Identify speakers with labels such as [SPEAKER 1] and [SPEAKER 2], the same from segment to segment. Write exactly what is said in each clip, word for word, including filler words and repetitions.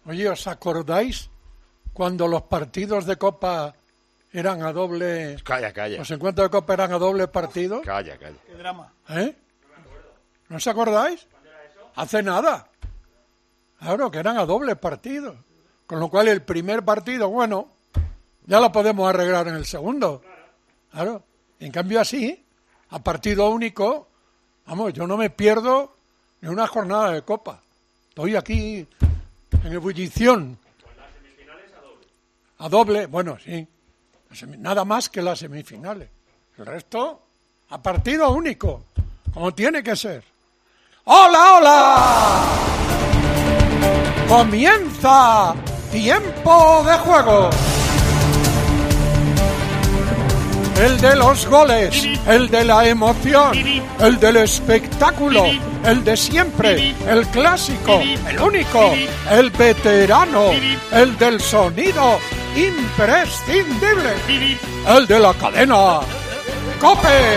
[SPEAKER 1] Oye, ¿os acordáis cuando los partidos de Copa eran a doble...
[SPEAKER 2] Calla, calla.
[SPEAKER 1] Los encuentros de Copa eran a doble partido?
[SPEAKER 2] Calla, calla.
[SPEAKER 3] Qué drama.
[SPEAKER 1] ¿Eh? ¿No os acordáis? Hace nada. Claro, que eran a doble partido. Con lo cual el primer partido, bueno, ya lo podemos arreglar en el segundo. Claro. En cambio así, a partido único, vamos, yo no me pierdo ni una jornada de Copa. Estoy aquí en ebullición.
[SPEAKER 4] Pues las semifinales a doble.
[SPEAKER 1] A doble, bueno, sí. Nada más que las semifinales. El resto, a partido único, como tiene que ser. ¡Hola, hola! Comienza Tiempo de Juego. El de los goles, el de la emoción, el del espectáculo, el de siempre, el clásico, el único, el veterano, el del sonido imprescindible, el de la cadena COPE.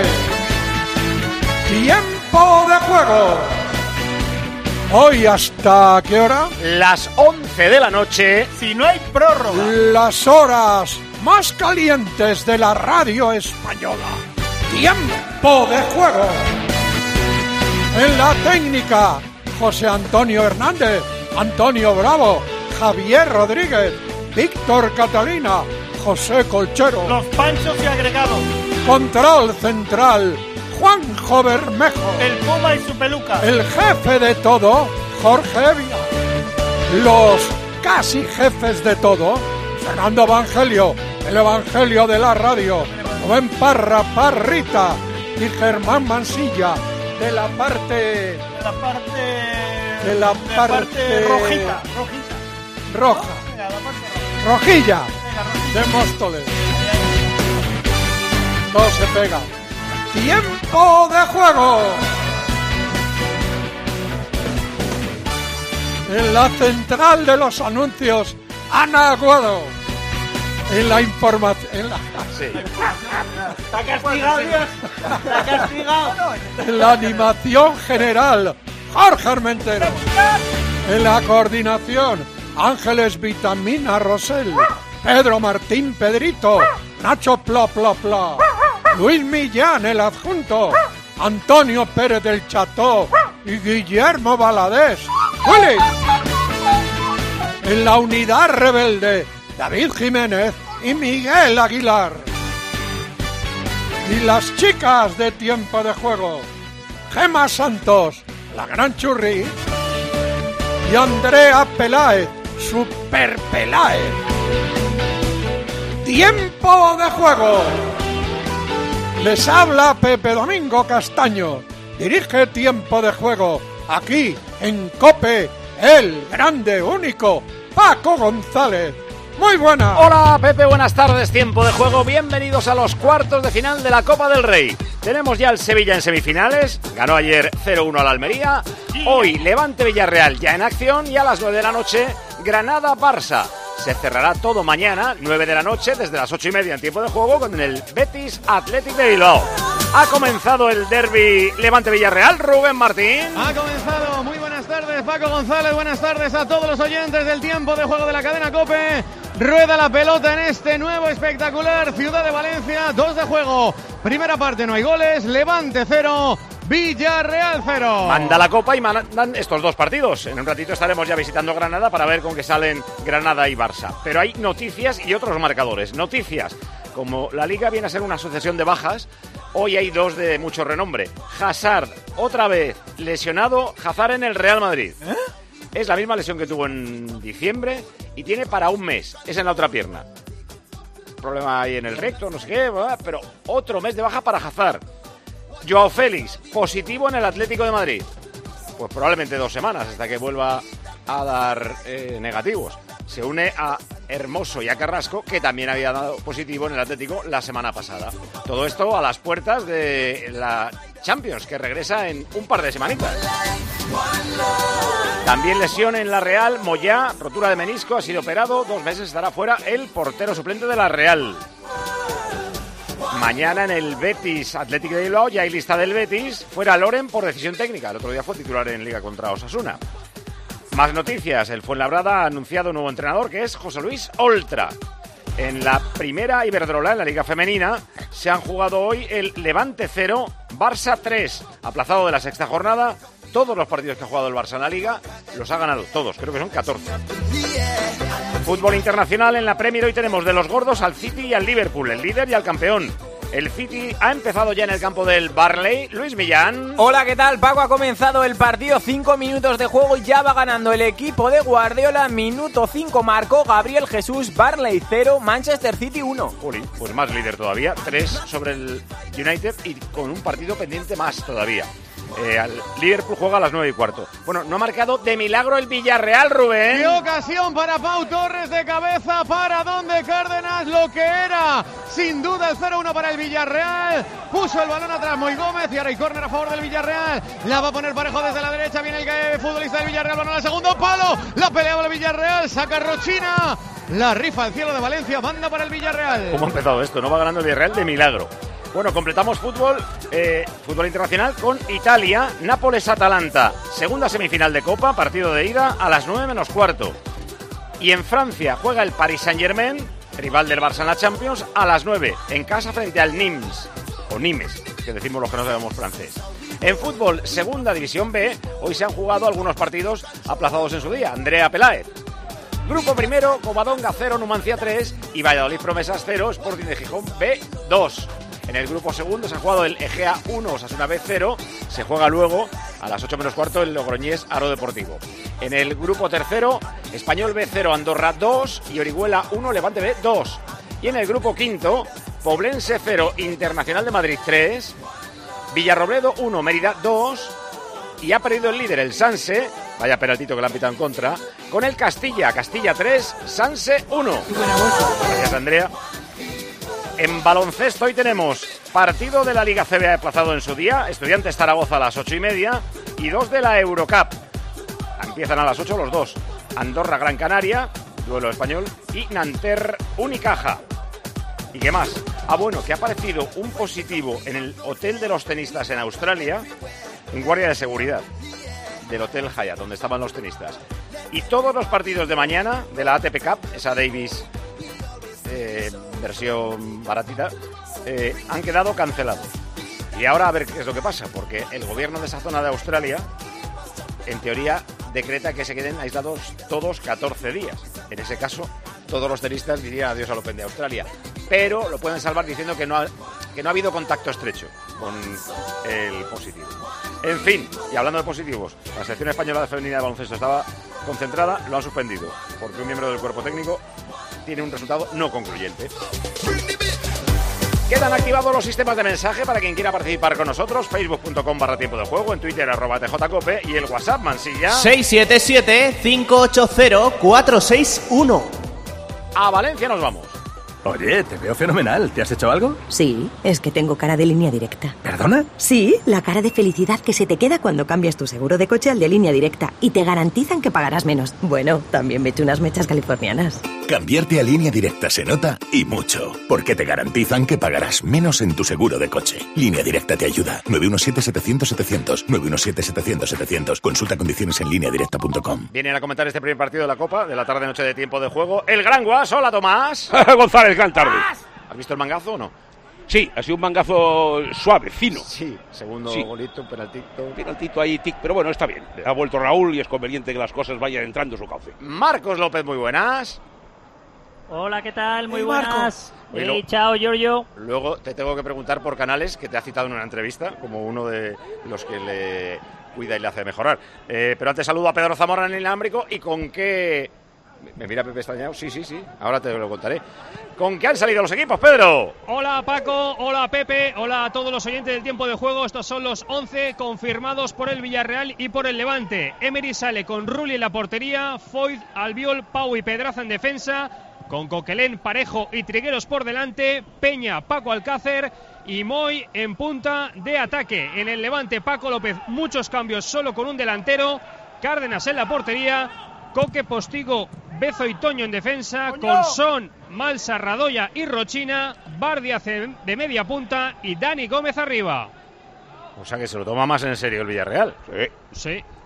[SPEAKER 1] Tiempo de Juego. Hoy, ¿hasta qué hora?
[SPEAKER 2] Las once de la noche.
[SPEAKER 3] Si no hay prórroga.
[SPEAKER 1] Las horas más calientes de la radio española. Tiempo de Juego. En la técnica, José Antonio Hernández, Antonio Bravo, Javier Rodríguez, Víctor Catalina, José Colchero.
[SPEAKER 3] Los panchos y agregados.
[SPEAKER 1] Control central, Juanjo Bermejo.
[SPEAKER 3] El Puma y su peluca.
[SPEAKER 1] El jefe de todo, Jorge Evia. Los casi jefes de todo, Fernando Evangelio, el Evangelio de la radio, Rubén Parra, Parrita y Germán Mansilla, de la parte...
[SPEAKER 3] De la parte...
[SPEAKER 1] De la
[SPEAKER 3] de
[SPEAKER 1] parte...
[SPEAKER 3] parte rojita, rojita.
[SPEAKER 1] Roja.
[SPEAKER 3] ¿No? Venga, la parte roja.
[SPEAKER 1] Rojilla.
[SPEAKER 3] Venga, rojita.
[SPEAKER 1] De Móstoles. Todo se pega. ¡Tiempo de Juego! En la central de los anuncios, Ana Aguado. En la información... En la...
[SPEAKER 2] Sí.
[SPEAKER 3] Está castigado, Dios. Está castigado.
[SPEAKER 1] En la animación general, Jorge Armentero. En la coordinación, Ángeles Vitamina Rosell, Pedro Martín Pedrito, Nacho Pla Pla Pla, Luis Millán el adjunto, Antonio Pérez del Cható y Guillermo Valadés. ¡Willy! En la unidad rebelde, David Jiménez y Miguel Aguilar. Y las chicas de Tiempo de Juego, Gema Santos, la gran Churri, y Andrea Peláez, Super Peláez. Tiempo de Juego. Les habla Pepe Domingo Castaño. Dirige Tiempo de Juego aquí en COPE, el grande único Paco González. Muy buena.
[SPEAKER 2] Hola Pepe, buenas tardes, Tiempo de Juego. Bienvenidos a los cuartos de final de la Copa del Rey. Tenemos ya el Sevilla en semifinales. Ganó ayer cero uno al Almería. Hoy Levante Villarreal ya en acción. Y a las nueve de la noche Granada Barça. Se cerrará todo mañana, nueve de la noche, desde las ocho y media en Tiempo de Juego, con el Betis Athletic de Bilbao. Ha comenzado el derbi Levante Villarreal. Rubén Martín.
[SPEAKER 5] Ha comenzado. Muy buenas tardes, Paco González. Buenas tardes a todos los oyentes del Tiempo de Juego de la cadena COPE. Rueda la pelota en este nuevo espectacular Ciudad de Valencia. Dos de juego. Primera parte no hay goles. Levante cero, Villarreal cero.
[SPEAKER 2] Manda la Copa y mandan estos dos partidos. En un ratito estaremos ya visitando Granada para ver con qué salen Granada y Barça. Pero hay noticias y otros marcadores. Noticias. Como la Liga viene a ser una sucesión de bajas, hoy hay dos de mucho renombre. Hazard, otra vez lesionado. Hazard en el Real Madrid. ¿Eh? Es la misma lesión que tuvo en diciembre y tiene para un mes. Es en la otra pierna. Problema ahí en el recto, no sé qué, ¿verdad? Pero otro mes de baja para Hazard. Joao Félix, positivo en el Atlético de Madrid. Pues probablemente dos semanas hasta que vuelva a dar eh, negativos. Se une a Hermoso y a Carrasco, que también había dado positivo en el Atlético la semana pasada. Todo esto a las puertas de la Champions, que regresa en un par de semanitas. También lesión en la Real, Moyá, rotura de menisco, ha sido operado, dos meses estará fuera el portero suplente de la Real. Mañana en el Betis Athletic de Bilbao, ya hay lista del Betis, fuera Loren por decisión técnica, el otro día fue titular en Liga contra Osasuna. Más noticias. El Fuenlabrada ha anunciado un nuevo entrenador que es José Luis Oltra. En la primera Iberdrola, en la Liga Femenina, se han jugado hoy el Levante cero, Barça tres. Aplazado de la sexta jornada, todos los partidos que ha jugado el Barça en la Liga los ha ganado, todos, creo que son catorce. Fútbol internacional en la Premier, hoy tenemos de los gordos al City y al Liverpool, el líder y al campeón. El City ha empezado ya en el campo del Barley. Luis Millán.
[SPEAKER 6] Hola, ¿qué tal, Paco? Ha comenzado el partido, cinco minutos de juego y ya va ganando el equipo de Guardiola. Minuto cinco marcó Gabriel Jesús. Barley cero, Manchester City uno.
[SPEAKER 2] Juli, pues más líder todavía, tres sobre el United y con un partido pendiente más todavía. Eh, al Liverpool juega a las nueve y cuarto. Bueno, no ha marcado de milagro el Villarreal, Rubén.
[SPEAKER 5] ¡Qué ocasión para Pau Torres de cabeza para donde Cárdenas! Lo que era, sin duda, el cero uno para el Villarreal. Puso el balón atrás Moy Gómez y ahora hay córner a favor del Villarreal. La va a poner Parejo desde la derecha. Viene el futbolista del Villarreal, balón al segundo palo. La peleaba el Villarreal, saca Rochina. La rifa al cielo de Valencia, banda para el Villarreal.
[SPEAKER 2] ¿Cómo ha empezado esto? No va ganando el Villarreal de milagro. Bueno, completamos fútbol, eh, fútbol internacional con Italia, Nápoles-Atalanta. Segunda semifinal de Copa, partido de ida a las nueve menos cuarto. Y en Francia juega el Paris Saint-Germain, rival del Barça en la Champions, a las nueve, en casa frente al Nimes, o Nimes, que decimos los que no sabemos francés. En fútbol, segunda división B, hoy se han jugado algunos partidos aplazados en su día. Andrea Peláez. Grupo primero, Covadonga cero, Numancia tres y Valladolid Promesas cero, Sporting de Gijón B dos. En el grupo segundo se ha jugado el Egea uno, Osasuna B cero. Se juega luego a las ocho menos cuarto el Logroñés Aro Deportivo. En el grupo tercero, Español B cero, Andorra dos y Orihuela uno, Levante B dos. Y en el grupo quinto, Poblense cero, Internacional de Madrid tres, Villarrobledo uno, Mérida dos. Y ha perdido el líder, el Sanse, vaya penaltito que le han pitado en contra, con el Castilla, Castilla tres, Sanse uno. Gracias, Andrea. En baloncesto hoy tenemos partido de la Liga C B A aplazado en su día, Estudiantes Zaragoza a las ocho y media y dos de la Eurocup. Empiezan a las ocho los dos. Andorra Gran Canaria, duelo español, y Nanterre Unicaja. ¿Y qué más? Ah, bueno, que ha aparecido un positivo en el hotel de los tenistas en Australia, un guardia de seguridad del Hotel Hyatt, donde estaban los tenistas. Y todos los partidos de mañana de la A T P Cup, esa Davis eh, versión baratita, eh, han quedado cancelados. Y ahora a ver qué es lo que pasa, porque el gobierno de esa zona de Australia, en teoría, decreta que se queden aislados todos catorce días. En ese caso, todos los tenistas dirían adiós al Open de Australia. Pero lo pueden salvar diciendo que no ha, que no ha habido contacto estrecho con el positivo. En fin, y hablando de positivos, la selección española de femenina de baloncesto estaba concentrada, lo han suspendido, porque un miembro del cuerpo técnico tiene un resultado no concluyente. Quedan activados los sistemas de mensaje para quien quiera participar con nosotros, facebook.com barra tiempo de juego, en Twitter arroba tjcope y el WhatsApp, Mansilla.
[SPEAKER 7] seis siete siete, cinco ocho cero, cuatro seis uno.
[SPEAKER 2] A Valencia nos vamos.
[SPEAKER 8] Oye, te veo fenomenal. ¿Te has hecho algo?
[SPEAKER 9] Sí, es que tengo cara de Línea Directa.
[SPEAKER 8] ¿Perdona?
[SPEAKER 9] Sí, la cara de felicidad que se te queda cuando cambias tu seguro de coche al de Línea Directa y te garantizan que pagarás menos. Bueno, también me eché unas mechas californianas.
[SPEAKER 10] Cambiarte a Línea Directa se nota y mucho, porque te garantizan que pagarás menos en tu seguro de coche. Línea Directa te ayuda. nueve uno siete, setecientos, setecientos. nueve uno siete, setecientos, setecientos. Consulta condiciones en línea directa punto com.
[SPEAKER 2] Vienen a comentar este primer partido de la Copa, de la tarde-noche de tiempo de juego, el Gran Guas. Hola, Tomás.
[SPEAKER 11] González, gran tarde.
[SPEAKER 2] ¿Has visto el mangazo o no?
[SPEAKER 11] Sí, ha sido un mangazo suave, fino.
[SPEAKER 2] Sí, segundo sí. golito, un penaltito.
[SPEAKER 11] Un penaltito ahí, tic, pero bueno, está bien. Ha vuelto Raúl y es conveniente que las cosas vayan entrando a su cauce.
[SPEAKER 2] Marcos López, muy buenas.
[SPEAKER 3] Hola, ¿qué tal? Muy
[SPEAKER 2] hey,
[SPEAKER 3] buenas.
[SPEAKER 2] Hey,
[SPEAKER 3] lo... chao, Giorgio.
[SPEAKER 2] Luego te tengo que preguntar por Canales, que te ha citado en una entrevista, como uno de los que le cuida y le hace mejorar. Eh, pero antes saludo a Pedro Zamora en el inalámbrico y con qué... ¿Me mira Pepe extrañado? Sí, sí, sí. Ahora te lo contaré. ¿Con qué han salido los equipos, Pedro?
[SPEAKER 12] Hola, Paco. Hola, Pepe. Hola a todos los oyentes del tiempo de juego. Estos son los once confirmados por el Villarreal y por el Levante. Emery sale con Rulli en la portería, Foyt, Albiol, Pau y Pedraza en defensa, con Coquelén, Parejo y Trigueros por delante, Peña, Paco Alcácer y Moy en punta de ataque. En el Levante, Paco López, muchos cambios solo con un delantero, Cárdenas en la portería, Coque, Postigo, Bezo y Toño en defensa, ¡Coño! Con Son, Malsa, Radoya y Rochina, Bardia de media punta y Dani Gómez arriba.
[SPEAKER 2] O sea que se lo toma más en serio el Villarreal.
[SPEAKER 12] Sí. Sí.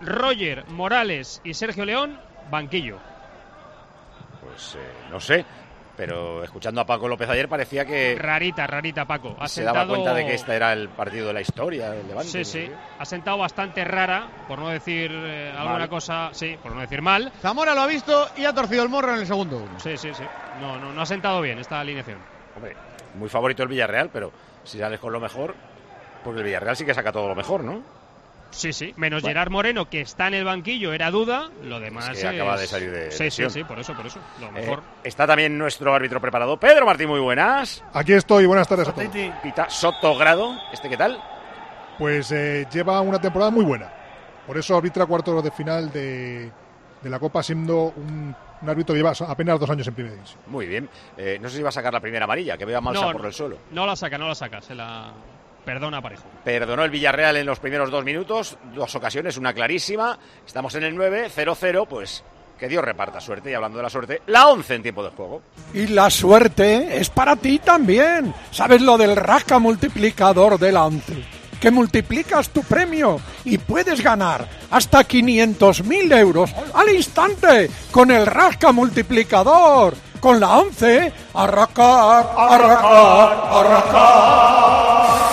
[SPEAKER 12] Roger, Morales y Sergio León, banquillo.
[SPEAKER 2] Pues eh, no sé, pero escuchando a Paco López ayer parecía que...
[SPEAKER 12] Rarita, rarita, Paco. Ha
[SPEAKER 2] se
[SPEAKER 12] sentado...
[SPEAKER 2] daba cuenta de que este era el partido de la historia, el Levante.
[SPEAKER 12] Sí, sí. Ha sentado bastante rara, por no decir eh, alguna
[SPEAKER 2] mal.
[SPEAKER 12] cosa... Sí, por no decir mal.
[SPEAKER 5] Zamora lo ha visto y ha torcido el morro en el segundo uno.
[SPEAKER 12] Sí, sí, sí. No, no, no ha sentado bien esta alineación.
[SPEAKER 2] Hombre, muy favorito el Villarreal, pero si sales con lo mejor, porque el Villarreal sí que saca todo lo mejor, ¿no?
[SPEAKER 12] Sí, sí, menos bueno. Gerard Moreno, que está en el banquillo, era duda, lo demás
[SPEAKER 2] es
[SPEAKER 12] es...
[SPEAKER 2] que acaba de salir de
[SPEAKER 12] Sí,
[SPEAKER 2] lesión.
[SPEAKER 12] sí, sí, por eso, por eso, lo mejor.
[SPEAKER 2] Eh, está también nuestro árbitro preparado, Pedro Martín, muy buenas.
[SPEAKER 13] Aquí estoy, buenas tardes a todos.
[SPEAKER 2] Pita Sotogrado, ¿este qué tal?
[SPEAKER 13] Pues eh, lleva una temporada muy buena, por eso arbitra cuartos de final de, de la Copa, siendo un, un árbitro que lleva apenas dos años en primera división.
[SPEAKER 2] Muy bien, eh, no sé si va a sacar la primera amarilla, que vea a Malsa
[SPEAKER 12] no,
[SPEAKER 2] por el suelo.
[SPEAKER 12] No la saca, no la saca, se la... Perdona, Parejo.
[SPEAKER 2] Perdonó el Villarreal en los primeros dos minutos, dos ocasiones, una clarísima. Estamos en el nueve, cero cero, pues que Dios reparta suerte. Y hablando de la suerte, la once en tiempo de juego.
[SPEAKER 1] Y la suerte es para ti también. ¿Sabes lo del rasca multiplicador de la once? Que multiplicas tu premio y puedes ganar hasta quinientos mil euros al instante con el rasca multiplicador. Con la once, arrancar, arrancar, arrancar.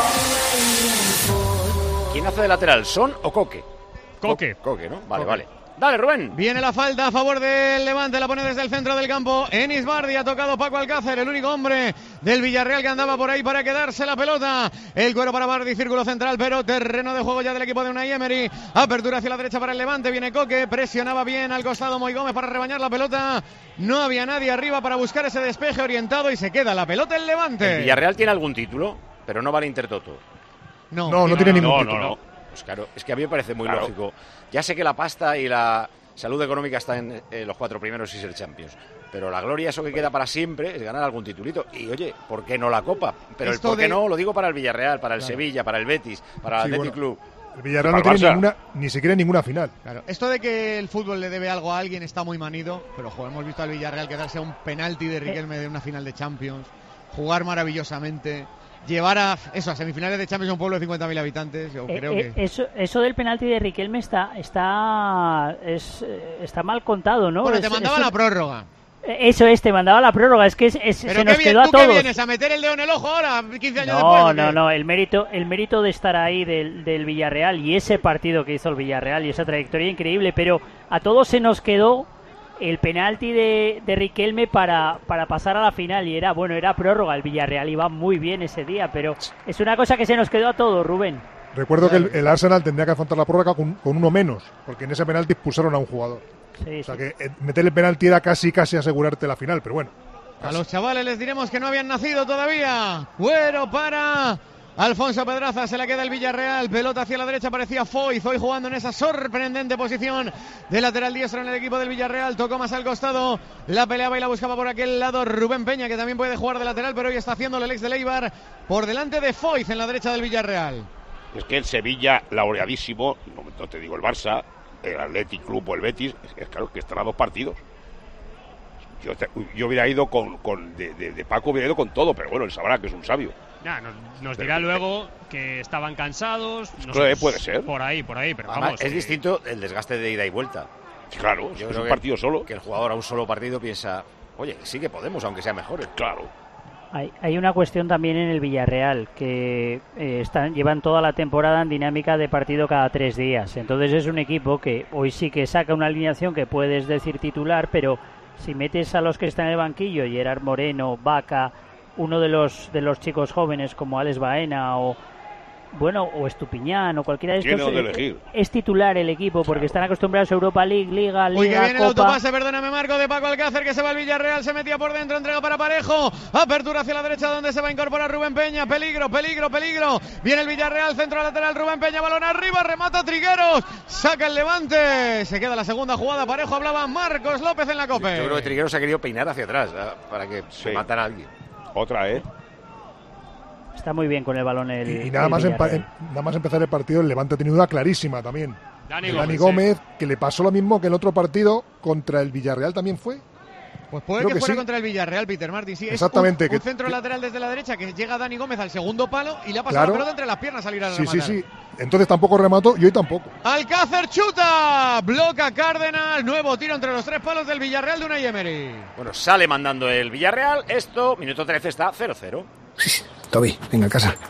[SPEAKER 2] ¿Quién hace de lateral, Son o Coque?
[SPEAKER 12] Coque.
[SPEAKER 2] Co Coque, ¿no? Vale,
[SPEAKER 12] Coque.
[SPEAKER 2] vale. Dale, Rubén.
[SPEAKER 5] Viene la falta a favor del Levante, la pone desde el centro del campo. Enis Bardi, ha tocado Paco Alcácer, el único hombre del Villarreal que andaba por ahí para quedarse la pelota. El cuero para Bardi, círculo central, pero terreno de juego ya del equipo de Unai Emery. Apertura hacia la derecha para el Levante, viene Coque, presionaba bien al costado Moi Gómez para rebañar la pelota. No había nadie arriba para buscar ese despeje orientado y se queda la pelota el Levante.
[SPEAKER 2] El Villarreal tiene algún título, pero no vale Intertoto.
[SPEAKER 5] No,
[SPEAKER 13] no, no tiene ningún
[SPEAKER 2] no,
[SPEAKER 13] título.
[SPEAKER 2] No, no. Pues claro, es que a mí me parece muy
[SPEAKER 11] claro.
[SPEAKER 2] lógico. Ya sé que la pasta y la salud económica está en eh, los cuatro primeros y ser Champions, pero la gloria, eso que queda para siempre, es ganar algún titulito. Y oye, ¿por qué no la Copa? Pero
[SPEAKER 5] Esto
[SPEAKER 2] el por qué
[SPEAKER 5] de...
[SPEAKER 2] no lo digo para el Villarreal, para el
[SPEAKER 5] claro.
[SPEAKER 2] Sevilla, para el Betis, para el
[SPEAKER 13] Sí,
[SPEAKER 2] Athletic
[SPEAKER 13] bueno,
[SPEAKER 2] Club.
[SPEAKER 13] El Villarreal no tiene ninguna, ni siquiera ninguna final.
[SPEAKER 5] Claro. Esto de que el fútbol le debe algo a alguien está muy manido, pero jo, hemos visto al Villarreal quedarse a un penalti de Riquelme de una final de Champions, jugar maravillosamente, llevar a eso a semifinales de Champions a un pueblo de cincuenta mil habitantes. Yo
[SPEAKER 3] eh,
[SPEAKER 5] creo
[SPEAKER 3] eh,
[SPEAKER 5] que
[SPEAKER 3] eso, eso del penalti de Riquelme está está es, está mal contado, ¿no?
[SPEAKER 5] Bueno,
[SPEAKER 3] es,
[SPEAKER 5] te mandaban
[SPEAKER 3] eso,
[SPEAKER 5] la prórroga.
[SPEAKER 3] Eso es, te mandaba la prórroga. Es que es, es,
[SPEAKER 5] Pero
[SPEAKER 3] se nos
[SPEAKER 5] bien,
[SPEAKER 3] quedó a
[SPEAKER 5] ¿tú
[SPEAKER 3] todos.
[SPEAKER 5] qué vienes a meter el dedo en el ojo ahora, quince años
[SPEAKER 3] no,
[SPEAKER 5] después?
[SPEAKER 3] No, no, el mérito, el mérito de estar ahí del, del Villarreal y ese partido que hizo el Villarreal y esa trayectoria increíble, pero a todos se nos quedó el penalti de, de Riquelme para, para pasar a la final y era, bueno, era prórroga. El Villarreal iba muy bien ese día, pero es una cosa que se nos quedó a todos, Rubén.
[SPEAKER 13] Recuerdo claro. que el, el Arsenal tendría que afrontar la prórroga con, con uno menos, porque en ese penalti expulsaron a un jugador.
[SPEAKER 3] Sí,
[SPEAKER 13] o sea
[SPEAKER 3] sí.
[SPEAKER 13] que eh, meter el penalti era casi casi asegurarte la final, pero bueno.
[SPEAKER 5] Casi. A los chavales les diremos que no habían nacido todavía. Cuero para Alfonso Pedraza, se la queda el Villarreal, pelota hacia la derecha, parecía Foy, Foy jugando en esa sorprendente posición de lateral diestro en el equipo del Villarreal, tocó más al costado, la peleaba y la buscaba por aquel lado Rubén Peña, que también puede jugar de lateral, pero hoy está haciéndole el ex de Eibar por delante de Foy en la derecha del Villarreal.
[SPEAKER 11] Es que el Sevilla, laureadísimo, no, no te digo el Barça, el Athletic Club o el Betis, es, es claro que están a dos partidos. Yo, te, yo hubiera ido con, con de, de, de Paco, hubiera ido con todo, pero bueno, él sabrá que es un sabio.
[SPEAKER 12] Ya, nos, nos dirá pero, luego que estaban cansados. No
[SPEAKER 11] claro,
[SPEAKER 12] sé,
[SPEAKER 11] puede ser.
[SPEAKER 12] Por ahí, por ahí, pero
[SPEAKER 2] Además,
[SPEAKER 12] vamos.
[SPEAKER 2] es
[SPEAKER 12] eh...
[SPEAKER 2] distinto el desgaste de ida y vuelta.
[SPEAKER 11] Claro,
[SPEAKER 2] yo
[SPEAKER 11] es
[SPEAKER 2] creo
[SPEAKER 11] un
[SPEAKER 2] que,
[SPEAKER 11] partido solo.
[SPEAKER 2] Que el jugador a un solo partido piensa, oye, sí que podemos, aunque sea mejores.
[SPEAKER 11] Claro.
[SPEAKER 3] Hay, hay una cuestión también en el Villarreal, que eh, están, llevan toda la temporada en dinámica de partido cada tres días. Entonces es un equipo que hoy sí que saca una alineación que puedes decir titular, pero si metes a los que están en el banquillo, Gerard Moreno, Vaca, uno de los de los chicos jóvenes como Alex Baena o bueno o Estupiñán o cualquiera de estos,
[SPEAKER 11] de elegir.
[SPEAKER 3] Es titular el equipo porque claro. Están acostumbrados a Europa League, Liga, Liga,
[SPEAKER 5] Uy, que viene
[SPEAKER 3] Copa.
[SPEAKER 5] El autopase, perdóname Marco, de Paco Alcácer, que se va al Villarreal, se metía por dentro, entrega para Parejo, apertura hacia la derecha donde se va a incorporar Rubén Peña, peligro, peligro, peligro, viene el Villarreal, centro lateral, Rubén Peña, balón arriba, remata Trigueros, saca el Levante, se queda la segunda jugada, Parejo, hablaba Marcos López en la Copa.
[SPEAKER 2] Yo creo que Trigueros ha querido peinar hacia atrás, ¿eh? Para que sí. matara a alguien.
[SPEAKER 11] Otra, ¿eh?
[SPEAKER 3] Está muy bien con el balón el
[SPEAKER 13] Y, y nada,
[SPEAKER 3] el
[SPEAKER 13] más empa- nada más empezar el partido, el Levante ha tenido una clarísima también.
[SPEAKER 12] Dani,
[SPEAKER 13] Dani
[SPEAKER 12] Gómez,
[SPEAKER 13] Gómez,
[SPEAKER 12] sí.
[SPEAKER 13] que le pasó lo mismo que en el otro partido contra el Villarreal también fue.
[SPEAKER 5] Pues puede
[SPEAKER 13] Creo
[SPEAKER 5] que,
[SPEAKER 13] que
[SPEAKER 5] fuera
[SPEAKER 13] sí.
[SPEAKER 5] contra el Villarreal, Peter Martin. Sí,
[SPEAKER 13] Exactamente,
[SPEAKER 5] es un,
[SPEAKER 13] que-
[SPEAKER 5] un centro
[SPEAKER 13] que-
[SPEAKER 5] lateral desde la derecha que llega Dani Gómez al segundo palo y le ha pasado
[SPEAKER 13] Claro.
[SPEAKER 5] la pelota entre las piernas a salir a
[SPEAKER 13] Sí, sí,
[SPEAKER 5] rematar.
[SPEAKER 13] sí. Entonces tampoco remato y hoy tampoco.
[SPEAKER 5] Alcácer chuta, bloca Cárdenas, nuevo tiro entre los tres palos del Villarreal de Unai Emery.
[SPEAKER 2] Bueno, sale mandando el Villarreal. Esto, minuto trece, está cero cero.
[SPEAKER 14] Toby, venga a casa.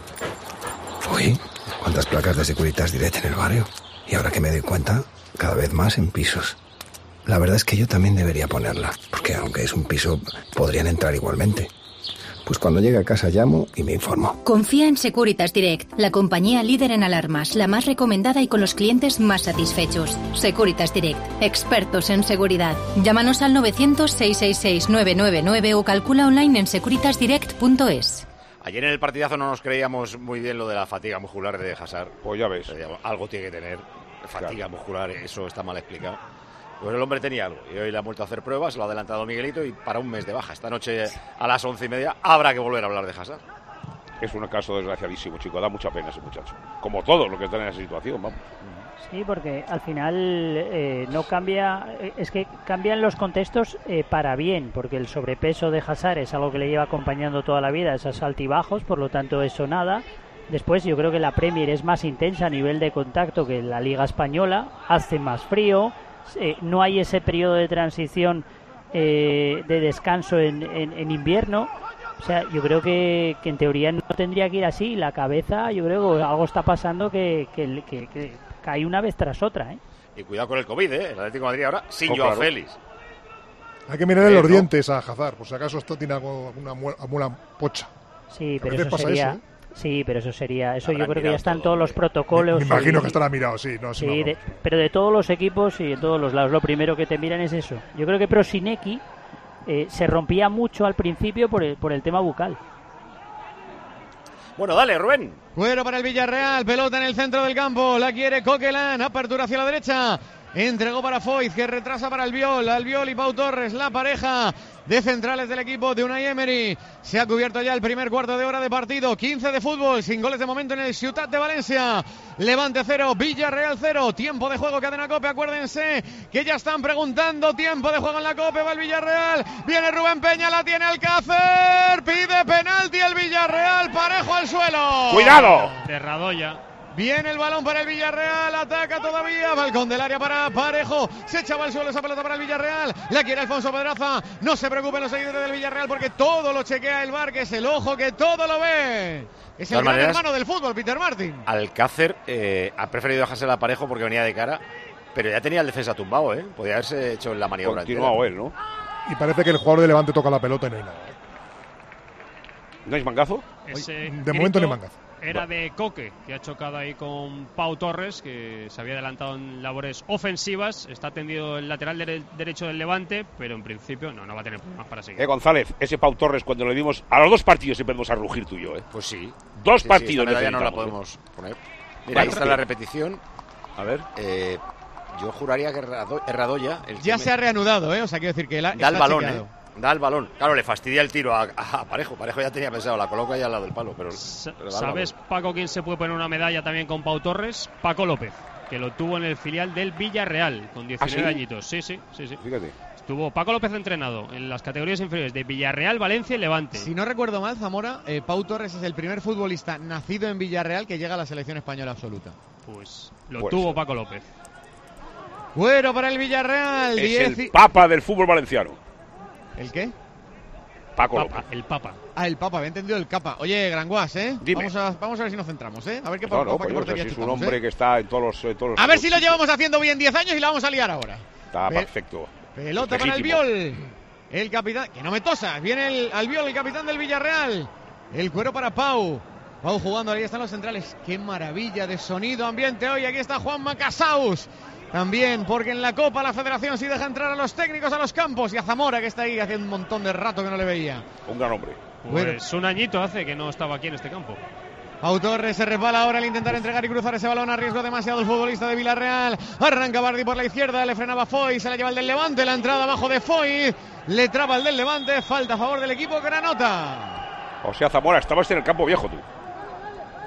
[SPEAKER 14] Uy, cuántas placas de Securitas Direct en el barrio. Y ahora que me doy cuenta, cada vez más en pisos. La verdad es que yo también debería ponerla, porque aunque es un piso, podrían entrar igualmente. Pues cuando llegue a casa llamo y me informo.
[SPEAKER 15] Confía en Securitas Direct, la compañía líder en alarmas, la más recomendada y con los clientes más satisfechos. Securitas Direct, expertos en seguridad. Llámanos al novecientos, seiscientos sesenta y seis, novecientos noventa y nueve o calcula online en securitas direct punto es.
[SPEAKER 2] Ayer en el partidazo no nos creíamos muy bien lo de la fatiga muscular de Hazard.
[SPEAKER 11] Pues ya ves.
[SPEAKER 2] Algo tiene que tener. Fatiga muscular, eso está mal explicado. Pues el hombre tenía algo y hoy le ha vuelto a hacer pruebas, lo ha adelantado Miguelito y para un mes de baja. Esta noche a las once y media habrá que volver a hablar de Hazard.
[SPEAKER 11] Es un caso desgraciadísimo, chico. Da mucha pena ese muchacho. Como todos los que están en esa situación, vamos.
[SPEAKER 3] Sí, porque al final eh, no cambia, eh, es que cambian los contextos eh, para bien, porque el sobrepeso de Hazard es algo que le lleva acompañando toda la vida, esos altibajos, por lo tanto eso nada. Después yo creo que la Premier es más intensa a nivel de contacto que la Liga Española, hace más frío, eh, no hay ese periodo de transición eh, de descanso en, en, en invierno. O sea, yo creo que, que en teoría no tendría que ir así. La cabeza, yo creo que algo está pasando que, que, que, que cae una vez tras otra, ¿eh?
[SPEAKER 2] Y cuidado con el COVID, ¿eh? El Atlético de Madrid ahora sin
[SPEAKER 11] Oh,
[SPEAKER 2] Joao
[SPEAKER 11] claro.
[SPEAKER 2] Félix.
[SPEAKER 13] Hay que mirar en
[SPEAKER 2] Eh,
[SPEAKER 13] los
[SPEAKER 2] ¿no?
[SPEAKER 13] dientes a Hazard, por si acaso esto tiene algo, una muela pocha.
[SPEAKER 3] Sí,
[SPEAKER 13] A
[SPEAKER 3] pero
[SPEAKER 13] veces
[SPEAKER 3] eso
[SPEAKER 13] pasa
[SPEAKER 3] sería...
[SPEAKER 13] eso, ¿eh?
[SPEAKER 3] Sí, pero eso sería... Eso
[SPEAKER 13] Habrán
[SPEAKER 3] yo creo que
[SPEAKER 13] mirado
[SPEAKER 3] ya están
[SPEAKER 13] todo,
[SPEAKER 3] todos los protocolos.
[SPEAKER 13] Me imagino
[SPEAKER 3] y-
[SPEAKER 13] que estará mirado, sí. No, sí,
[SPEAKER 3] Sí,
[SPEAKER 13] no,
[SPEAKER 3] de- pero de todos los equipos y de todos los lados, lo primero que te miran es eso. Yo creo que Prosinecki eh, se rompía mucho al principio por el, por el tema bucal.
[SPEAKER 2] Bueno, dale, Rubén.
[SPEAKER 5] Cuero para el Villarreal, pelota en el centro del campo, la quiere Coquelin, apertura hacia la derecha. Entregó para Foyt, que retrasa para Albiol. Albiol y Pau Torres, la pareja de centrales del equipo de Unai Emery. Se ha cubierto ya el primer cuarto de hora de partido. quince de fútbol, sin goles de momento en el Ciutat de Valencia. Levante cero, Villarreal cero. Tiempo de juego, cadena Cope. Acuérdense que ya están preguntando. Tiempo de juego en la Cope, va el Villarreal. Viene Rubén Peña, la tiene Alcácer. Pide penalti el Villarreal, parejo al suelo.
[SPEAKER 11] ¡Cuidado!
[SPEAKER 12] De Radoya.
[SPEAKER 5] Viene el balón para el Villarreal, ataca todavía, balcón del área para Parejo, se echaba al suelo esa pelota para el Villarreal, la quiere Alfonso Pedraza, no se preocupen los seguidores del Villarreal porque todo lo chequea el V A R, que es el ojo que todo lo ve, es el gran
[SPEAKER 2] maneras,
[SPEAKER 5] hermano del fútbol, Peter Martin.
[SPEAKER 2] Alcácer eh, ha preferido dejarse el aparejo porque venía de cara, pero ya tenía el defensa tumbado, ¿eh? Podía haberse hecho la maniobra.
[SPEAKER 11] Continuado él, ¿no?
[SPEAKER 13] Y parece que el jugador de Levante toca la pelota y no hay nada.
[SPEAKER 11] ¿No hay mangazo?
[SPEAKER 12] Ese
[SPEAKER 13] De
[SPEAKER 12] grito
[SPEAKER 13] momento no hay mangazo.
[SPEAKER 12] Era de Coque, que ha chocado ahí con Pau Torres, que se había adelantado en labores ofensivas. Está tendido el lateral dere- derecho del Levante, pero en principio no, no va a tener problemas para seguir.
[SPEAKER 11] Eh, González, ese Pau Torres, cuando lo vimos a los dos partidos empezamos a rugir tú y yo, ¿eh?
[SPEAKER 2] Pues sí.
[SPEAKER 11] Dos
[SPEAKER 2] Sí,
[SPEAKER 11] partidos
[SPEAKER 2] sí, esta medalla no la
[SPEAKER 11] necesitamos,
[SPEAKER 2] podemos
[SPEAKER 11] ¿eh?
[SPEAKER 2] poner. Mira, ahí está
[SPEAKER 11] Cuatro.
[SPEAKER 2] la repetición.
[SPEAKER 11] A ver.
[SPEAKER 2] Eh, yo juraría que Rado- Radoya... El
[SPEAKER 5] Ya
[SPEAKER 2] que
[SPEAKER 5] se
[SPEAKER 2] me-
[SPEAKER 5] ha reanudado, ¿eh? O sea, quiero decir que la,
[SPEAKER 2] Da el
[SPEAKER 5] está
[SPEAKER 2] balón,
[SPEAKER 5] chequeado.
[SPEAKER 2] ¿eh? Da el balón. Claro, le fastidia el tiro a, a Parejo. Parejo ya tenía pensado, la coloca ahí al lado del palo. Pero, pero da el
[SPEAKER 12] ¿Sabes,
[SPEAKER 2] balón.
[SPEAKER 12] Paco, quién se puede poner una medalla también con Pau Torres? Paco López, que lo tuvo en el filial del Villarreal, con diecinueve
[SPEAKER 11] ¿Ah, sí?
[SPEAKER 12] añitos. Sí, sí, sí, sí.
[SPEAKER 11] Fíjate.
[SPEAKER 12] Estuvo Paco López entrenado en las categorías inferiores de Villarreal, Valencia y Levante.
[SPEAKER 5] Si no recuerdo mal, Zamora, eh, Pau Torres es el primer futbolista nacido en Villarreal que llega a la selección española absoluta.
[SPEAKER 12] Pues lo
[SPEAKER 11] Puede
[SPEAKER 12] tuvo
[SPEAKER 11] ser.
[SPEAKER 12] Paco López.
[SPEAKER 5] Cuero para el Villarreal.
[SPEAKER 11] Es
[SPEAKER 5] diez
[SPEAKER 11] el
[SPEAKER 5] y-
[SPEAKER 11] papa del fútbol valenciano.
[SPEAKER 5] ¿El qué?
[SPEAKER 11] Paco
[SPEAKER 12] Papa,
[SPEAKER 11] López.
[SPEAKER 12] el Papa.
[SPEAKER 5] Ah, el Papa, había entendido el Capa. Oye, Granguas, ¿eh?
[SPEAKER 11] Dime.
[SPEAKER 5] Vamos a, vamos a ver si nos centramos, ¿eh? A ver qué,
[SPEAKER 11] No, no,
[SPEAKER 5] Copa, qué
[SPEAKER 11] coño,
[SPEAKER 5] portería
[SPEAKER 11] si es un
[SPEAKER 5] chutamos,
[SPEAKER 11] hombre
[SPEAKER 5] ¿eh?
[SPEAKER 11] que está en todos los... en todos los
[SPEAKER 5] A ver si lo
[SPEAKER 11] sitios.
[SPEAKER 5] llevamos haciendo bien diez años y la vamos a liar ahora.
[SPEAKER 11] Está
[SPEAKER 5] Pe-
[SPEAKER 11] perfecto.
[SPEAKER 5] Pelota para el
[SPEAKER 11] Legítimo.
[SPEAKER 5] Albiol. El capitán... Que no me tosas. Viene el Albiol, el capitán del Villarreal. El cuero para Pau. Pau jugando, ahí están los centrales. Qué maravilla de sonido ambiente hoy. Aquí está Juanma Casaus. También, porque en la Copa la Federación sí deja entrar a los técnicos a los campos. Y a Zamora, que está ahí hace un montón de rato que no le veía.
[SPEAKER 11] Un gran hombre.
[SPEAKER 12] Pues un añito hace que no estaba aquí en este campo.
[SPEAKER 5] Pau Torres se resbala ahora al intentar entregar y cruzar ese balón. Arriesgó demasiado el futbolista de Villarreal. Arranca Bardi por la izquierda, le frenaba Foy, se la lleva el del Levante. La entrada abajo de Foy, le traba el del Levante. Falta a favor del equipo Granota.
[SPEAKER 11] O sea, Zamora, estabas en el campo viejo tú.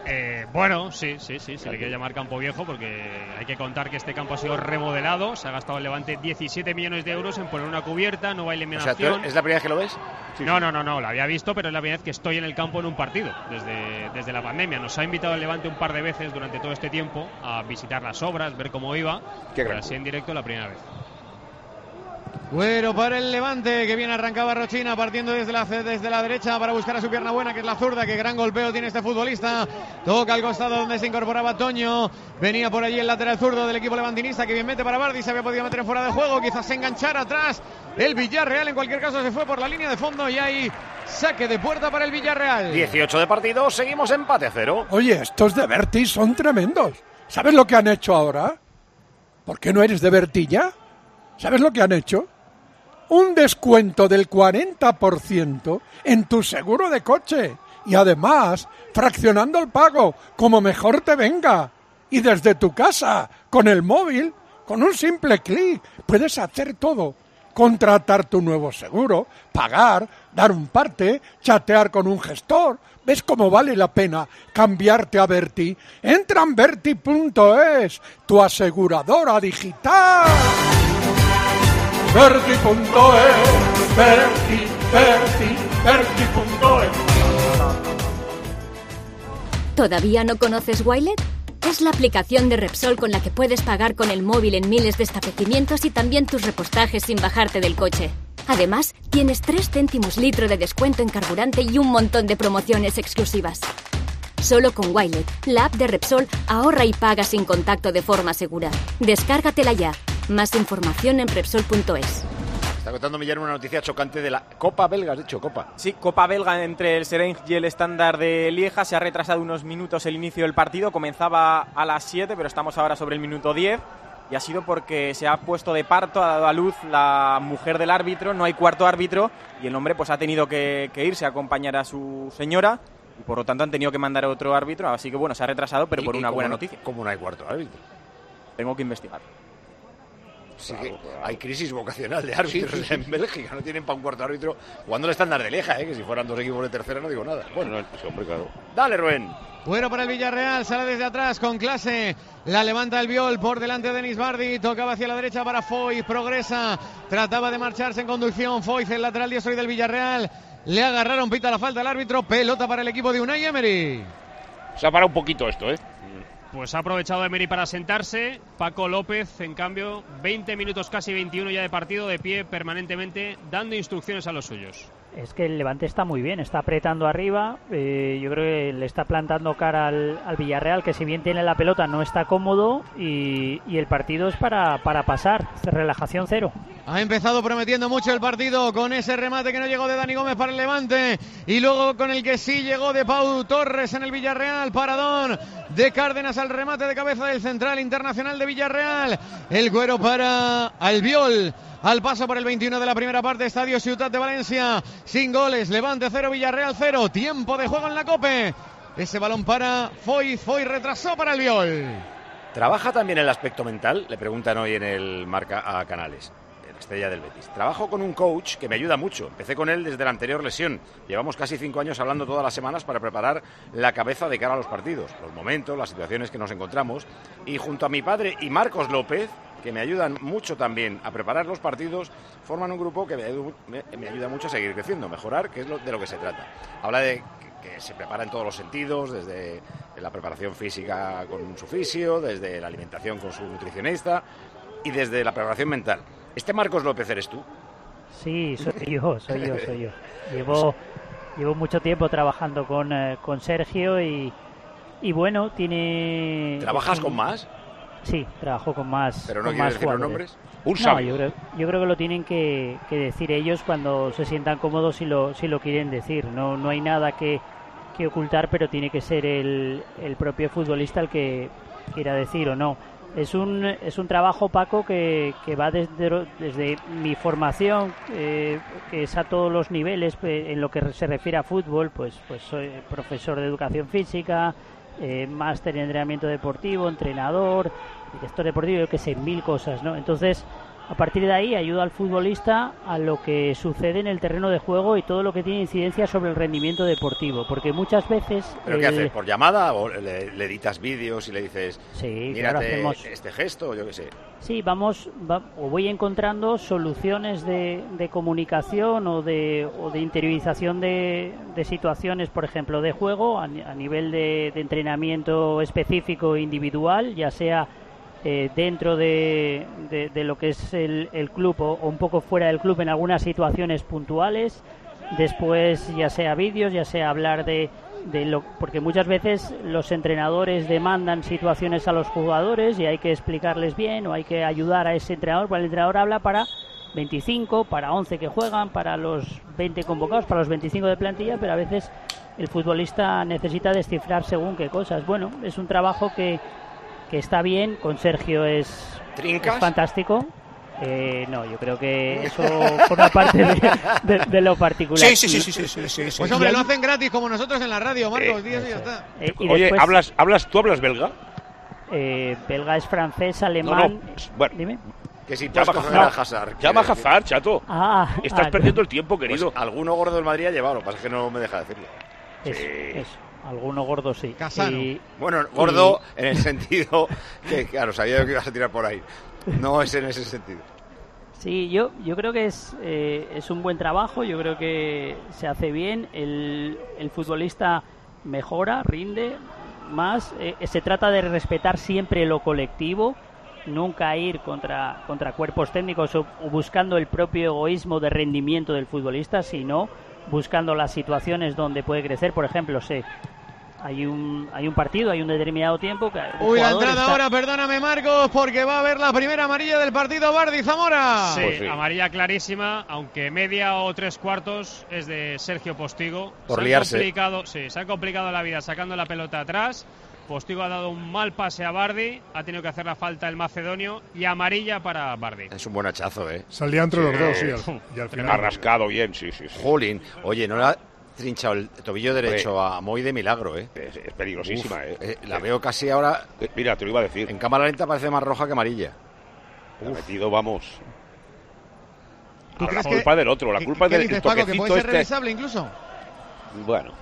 [SPEAKER 12] Eh, bueno, sí, sí, sí, se le quiere llamar campo viejo porque hay que contar que este campo ha sido remodelado, se ha gastado el Levante diecisiete millones de euros en poner una cubierta, nueva eliminación.
[SPEAKER 2] O sea, ¿tú ¿es la primera vez que lo ves?
[SPEAKER 12] Sí, no, sí. no, no, no, lo había visto, pero es la primera vez que estoy en el campo en un partido desde, desde la pandemia. Nos ha invitado el Levante un par de veces durante todo este tiempo a visitar las obras, ver cómo iba,
[SPEAKER 11] Qué
[SPEAKER 12] pero así en directo la primera vez.
[SPEAKER 5] Bueno, para el Levante, que viene arrancaba Rochina partiendo desde la, desde la derecha para buscar a su pierna buena, que es la zurda. Que gran golpeo tiene este futbolista. Toca al costado donde se incorporaba Toño. Venía por allí el lateral zurdo del equipo levantinista, que bien mete para Bardi. Se había podido meter en fuera de juego, quizás se enganchara atrás el Villarreal. En cualquier caso se fue por la línea de fondo y hay saque de puerta para el Villarreal.
[SPEAKER 2] dieciocho de partido, seguimos empate a cero.
[SPEAKER 1] Oye, estos de Berti son tremendos. ¿Sabes lo que han hecho ahora? ¿Por qué no eres de Berti ya? ¿Sabes lo que han hecho? Un descuento del cuarenta por ciento en tu seguro de coche. Y además, fraccionando el pago, como mejor te venga. Y desde tu casa, con el móvil, con un simple clic, puedes hacer todo. Contratar tu nuevo seguro, pagar, dar un parte, chatear con un gestor. ¿Ves cómo vale la pena cambiarte a Berti? Entra en Berti punto es, tu aseguradora digital. Berti punto es, Berti, Berti, Berti punto es.
[SPEAKER 16] ¿Todavía no conoces Wilet? Es la aplicación de Repsol con la que puedes pagar con el móvil en miles de establecimientos y también tus repostajes sin bajarte del coche. Además, tienes tres céntimos litro de descuento en carburante y un montón de promociones exclusivas. Solo con Wilet, la app de Repsol, ahorra y paga sin contacto de forma segura. Descárgatela ya. Más información en Repsol punto es.
[SPEAKER 2] Está contando Millán una noticia chocante de la Copa Belga, has dicho, Copa.
[SPEAKER 6] Sí, Copa Belga entre el Sereng y el Standard de Lieja. Se ha retrasado unos minutos el inicio del partido. Comenzaba a las siete, pero estamos ahora sobre el minuto diez. Y ha sido porque se ha puesto de parto, ha dado a luz la mujer del árbitro. No hay cuarto árbitro y el hombre pues ha tenido que, que irse a acompañar a su señora. Y por lo tanto han tenido que mandar a otro árbitro. Así que bueno, se ha retrasado, pero por una buena
[SPEAKER 2] no,
[SPEAKER 6] noticia.
[SPEAKER 2] ¿Cómo no hay cuarto árbitro?
[SPEAKER 6] Tengo que investigar.
[SPEAKER 2] Sí, claro, claro. Hay crisis vocacional de árbitros sí, sí, sí. en Bélgica, no tienen para un cuarto árbitro jugando el estándar de Lieja, ¿eh? Que si fueran dos equipos de tercera no digo nada. Bueno, no, sí, hombre, claro. Dale, Rubén.
[SPEAKER 5] Bueno para el Villarreal, sale desde atrás con clase, la levanta el Biol, por delante de Denis Bardi, tocaba hacia la derecha para Foy, progresa, trataba de marcharse en conducción, Foy, el lateral diestro del Villarreal, le agarraron, pita la falta al árbitro, pelota para el equipo de Unai Emery.
[SPEAKER 11] Se ha parado un poquito esto, ¿eh?
[SPEAKER 12] Pues ha aprovechado Emery para sentarse. Paco López, en cambio, veinte minutos, casi veintiuno ya de partido, de pie permanentemente, dando instrucciones a los suyos.
[SPEAKER 3] Es que el Levante está muy bien, está apretando arriba, eh, yo creo que le está plantando cara al, al Villarreal, que si bien tiene la pelota no está cómodo y, y el partido es para, para pasar, relajación cero.
[SPEAKER 5] Ha empezado prometiendo mucho el partido con ese remate que no llegó de Dani Gómez para el Levante y luego con el que sí llegó de Pau Torres en el Villarreal, paradón de Cárdenas al remate de cabeza del central internacional de Villarreal, el cuero para Albiol. Al paso por el veintiuno de la primera parte, Estadio Ciutat de Valencia, sin goles, Levante cero, Villarreal cero, tiempo de juego en la Cope. Ese balón para Foy, Foy retrasó para Albiol.
[SPEAKER 2] ¿Trabaja también el aspecto mental? Le preguntan hoy en el Marca a Canales, en la estrella del Betis. Trabajo con un coach que me ayuda mucho. Empecé con él desde la anterior lesión. Llevamos casi cinco años hablando todas las semanas para preparar la cabeza de cara a los partidos, los momentos, las situaciones que nos encontramos. Y junto a mi padre y Marcos López, que me ayudan mucho también a preparar los partidos, forman un grupo que me, me ayuda mucho a seguir creciendo, mejorar, que es lo, de lo que se trata. Habla de que, que se prepara en todos los sentidos, desde la preparación física con su fisio, desde la alimentación con su nutricionista y desde la preparación mental. ¿Este Marcos López eres tú?
[SPEAKER 3] Sí, soy yo, soy yo, soy yo. Llevo, llevo mucho tiempo trabajando con, eh, con Sergio y, y bueno, tiene...
[SPEAKER 2] ¿Trabajas
[SPEAKER 3] un...
[SPEAKER 2] con más?
[SPEAKER 3] Sí, trabajo con más.
[SPEAKER 2] ¿Pero no
[SPEAKER 3] con
[SPEAKER 2] quieres
[SPEAKER 3] más
[SPEAKER 2] decir los nombres?
[SPEAKER 11] Un
[SPEAKER 3] no,
[SPEAKER 11] sabio.
[SPEAKER 3] yo creo, yo creo que lo tienen que, que decir ellos cuando se sientan cómodos si lo, si lo quieren decir. No, no hay nada que, que ocultar, pero tiene que ser el, el propio futbolista el que quiera decir o no. Es un, es un trabajo, Paco, que, que va desde, desde mi formación, eh, que es a todos los niveles, eh, en lo que se refiere a fútbol, pues, pues soy profesor de educación física, eh, máster en entrenamiento deportivo, entrenador, director deportivo, yo que sé, mil cosas, ¿no? Entonces, a partir de ahí ayuda al futbolista a lo que sucede en el terreno de juego y todo lo que tiene incidencia sobre el rendimiento deportivo, porque muchas veces...
[SPEAKER 2] ¿Pero
[SPEAKER 3] el...
[SPEAKER 2] qué haces? ¿Por llamada o le, le editas vídeos y le dices,
[SPEAKER 3] sí,
[SPEAKER 2] mírate
[SPEAKER 3] claro, hacemos...
[SPEAKER 2] este gesto o yo qué sé?
[SPEAKER 3] Sí, vamos, va, o voy encontrando soluciones de, de comunicación o de, o de interiorización de, de situaciones, por ejemplo, de juego a, a nivel de, de entrenamiento específico individual, ya sea Eh, dentro de, de, de lo que es el, el club o, o un poco fuera del club en algunas situaciones puntuales, después ya sea vídeos, ya sea hablar de, de lo, porque muchas veces los entrenadores demandan situaciones a los jugadores y hay que explicarles bien o hay que ayudar a ese entrenador, porque el entrenador habla para veinticinco, para once que juegan, para los veinte convocados, para los veinticinco de plantilla, pero a veces el futbolista necesita descifrar según qué cosas. Bueno, es un trabajo que que está bien, con Sergio es, es fantástico. Eh, no, yo creo que eso forma parte de, de, de lo particular.
[SPEAKER 11] Sí, sí, sí, sí, sí, sí, sí, sí.
[SPEAKER 5] Pues hombre, lo hacen gratis como nosotros en la radio, Marcos, eh, Díaz, y ya está.
[SPEAKER 3] Eh, y
[SPEAKER 11] Oye,
[SPEAKER 3] después,
[SPEAKER 11] ¿hablas, ¿hablas, ¿tú hablas belga?
[SPEAKER 3] Eh, belga es francés, alemán...
[SPEAKER 11] No, no, bueno.
[SPEAKER 3] Dime.
[SPEAKER 2] Que si
[SPEAKER 11] llama
[SPEAKER 2] a Hazard.
[SPEAKER 11] Llama a Hazard, chato.
[SPEAKER 3] Ah,
[SPEAKER 11] Estás
[SPEAKER 3] ah,
[SPEAKER 11] perdiendo el tiempo, querido.
[SPEAKER 2] Pues alguno gordo del Madrid ha llevado, lo que pasa es que no me deja decirlo.
[SPEAKER 3] Eso,
[SPEAKER 2] sí.
[SPEAKER 3] eso. Alguno gordo sí.
[SPEAKER 5] Casano.
[SPEAKER 3] Y,
[SPEAKER 2] bueno, gordo
[SPEAKER 3] y...
[SPEAKER 2] en el sentido que, claro, sabía que ibas a tirar por ahí. No es en ese sentido.
[SPEAKER 3] Sí, yo, yo creo que es, eh, es un buen trabajo, yo creo que se hace bien, el, el futbolista mejora, rinde más, eh, se trata de respetar siempre lo colectivo, nunca ir contra, contra cuerpos técnicos o, o buscando el propio egoísmo de rendimiento del futbolista, sino buscando las situaciones donde puede crecer. Por ejemplo, sé, hay un hay un partido, hay un determinado tiempo que
[SPEAKER 5] Uy, la entrada
[SPEAKER 3] está...
[SPEAKER 5] ahora, perdóname Marcos, porque va a haber la primera amarilla del partido. Bardi Zamora.
[SPEAKER 12] Sí,
[SPEAKER 11] pues sí,
[SPEAKER 12] amarilla clarísima, aunque media o tres cuartos es de Sergio Postigo.
[SPEAKER 2] Por
[SPEAKER 12] se
[SPEAKER 2] liarse.
[SPEAKER 12] Han complicado, sí, se ha complicado la vida sacando la pelota atrás. Postigo ha dado un mal pase a Bardi, ha tenido que hacer la falta el macedonio y amarilla para Bardi.
[SPEAKER 2] Es un buen hachazo, ¿eh?
[SPEAKER 13] Salía entre
[SPEAKER 11] Sí.
[SPEAKER 13] los dos, sí, al, y al final.
[SPEAKER 11] Ha rascado bien, sí, sí, sí.
[SPEAKER 2] Jolín. Oye, no le ha trinchado el tobillo derecho
[SPEAKER 11] Hombre.
[SPEAKER 2] a Moy de milagro, ¿eh?
[SPEAKER 11] Es, es peligrosísima,
[SPEAKER 2] Uf,
[SPEAKER 11] ¿eh?
[SPEAKER 2] eh, La veo casi ahora...
[SPEAKER 11] Eh, Mira, te lo iba a decir.
[SPEAKER 2] En cámara lenta parece más roja que amarilla.
[SPEAKER 11] Ha metido, vamos.
[SPEAKER 5] ¿Tú
[SPEAKER 11] La
[SPEAKER 5] crees
[SPEAKER 11] culpa
[SPEAKER 5] que-
[SPEAKER 11] del otro, la
[SPEAKER 5] ¿Qué-
[SPEAKER 11] culpa
[SPEAKER 5] qué
[SPEAKER 11] del
[SPEAKER 5] dices,
[SPEAKER 11] el
[SPEAKER 5] Paco, que
[SPEAKER 11] toquecito
[SPEAKER 5] puede ser
[SPEAKER 11] este.
[SPEAKER 5] revisable incluso?
[SPEAKER 11] Bueno,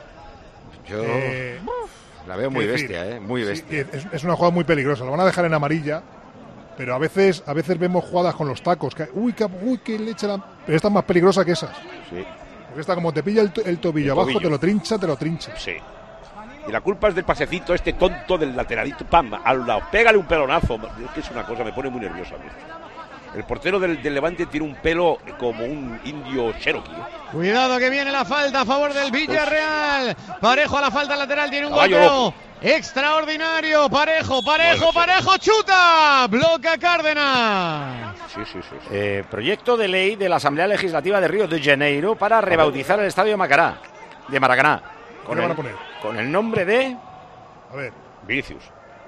[SPEAKER 2] Yo
[SPEAKER 13] Eh,
[SPEAKER 2] la veo muy
[SPEAKER 13] es decir,
[SPEAKER 2] bestia, ¿eh? Muy
[SPEAKER 13] sí,
[SPEAKER 2] bestia.
[SPEAKER 13] es, es una jugada muy peligrosa. Lo van a dejar en amarilla, pero a veces a veces vemos jugadas con los tacos. Que, uy, que, uy, que leche la... Pero esta es más peligrosa que esas.
[SPEAKER 11] sí,
[SPEAKER 13] Porque esta, como te pilla el, to- el tobillo
[SPEAKER 11] El
[SPEAKER 13] abajo,
[SPEAKER 11] tobillo.
[SPEAKER 13] te lo trincha, te lo trincha.
[SPEAKER 11] sí. Y la culpa es del pasecito este tonto del lateralito, pam, al lado. Pégale un pelonazo. Es que es una cosa, me pone muy nervioso a mí. El portero del, del Levante tiene un pelo como un indio cherokee. ¿eh?
[SPEAKER 5] Cuidado que viene la falta a favor del Villarreal. Parejo a la falta lateral, tiene un
[SPEAKER 11] Caballo
[SPEAKER 5] golpeo
[SPEAKER 11] loco.
[SPEAKER 5] extraordinario. Parejo, parejo,
[SPEAKER 11] Bueno, sí.
[SPEAKER 5] parejo, chuta. Bloca Cárdenas.
[SPEAKER 11] Sí, sí, sí. sí.
[SPEAKER 2] Eh, proyecto de ley de la Asamblea Legislativa de Río de Janeiro para rebautizar el estadio Macará, de Maracaná.
[SPEAKER 13] ¿Qué le van a poner?
[SPEAKER 2] Con el nombre de
[SPEAKER 13] A ver.
[SPEAKER 11] Vinicius.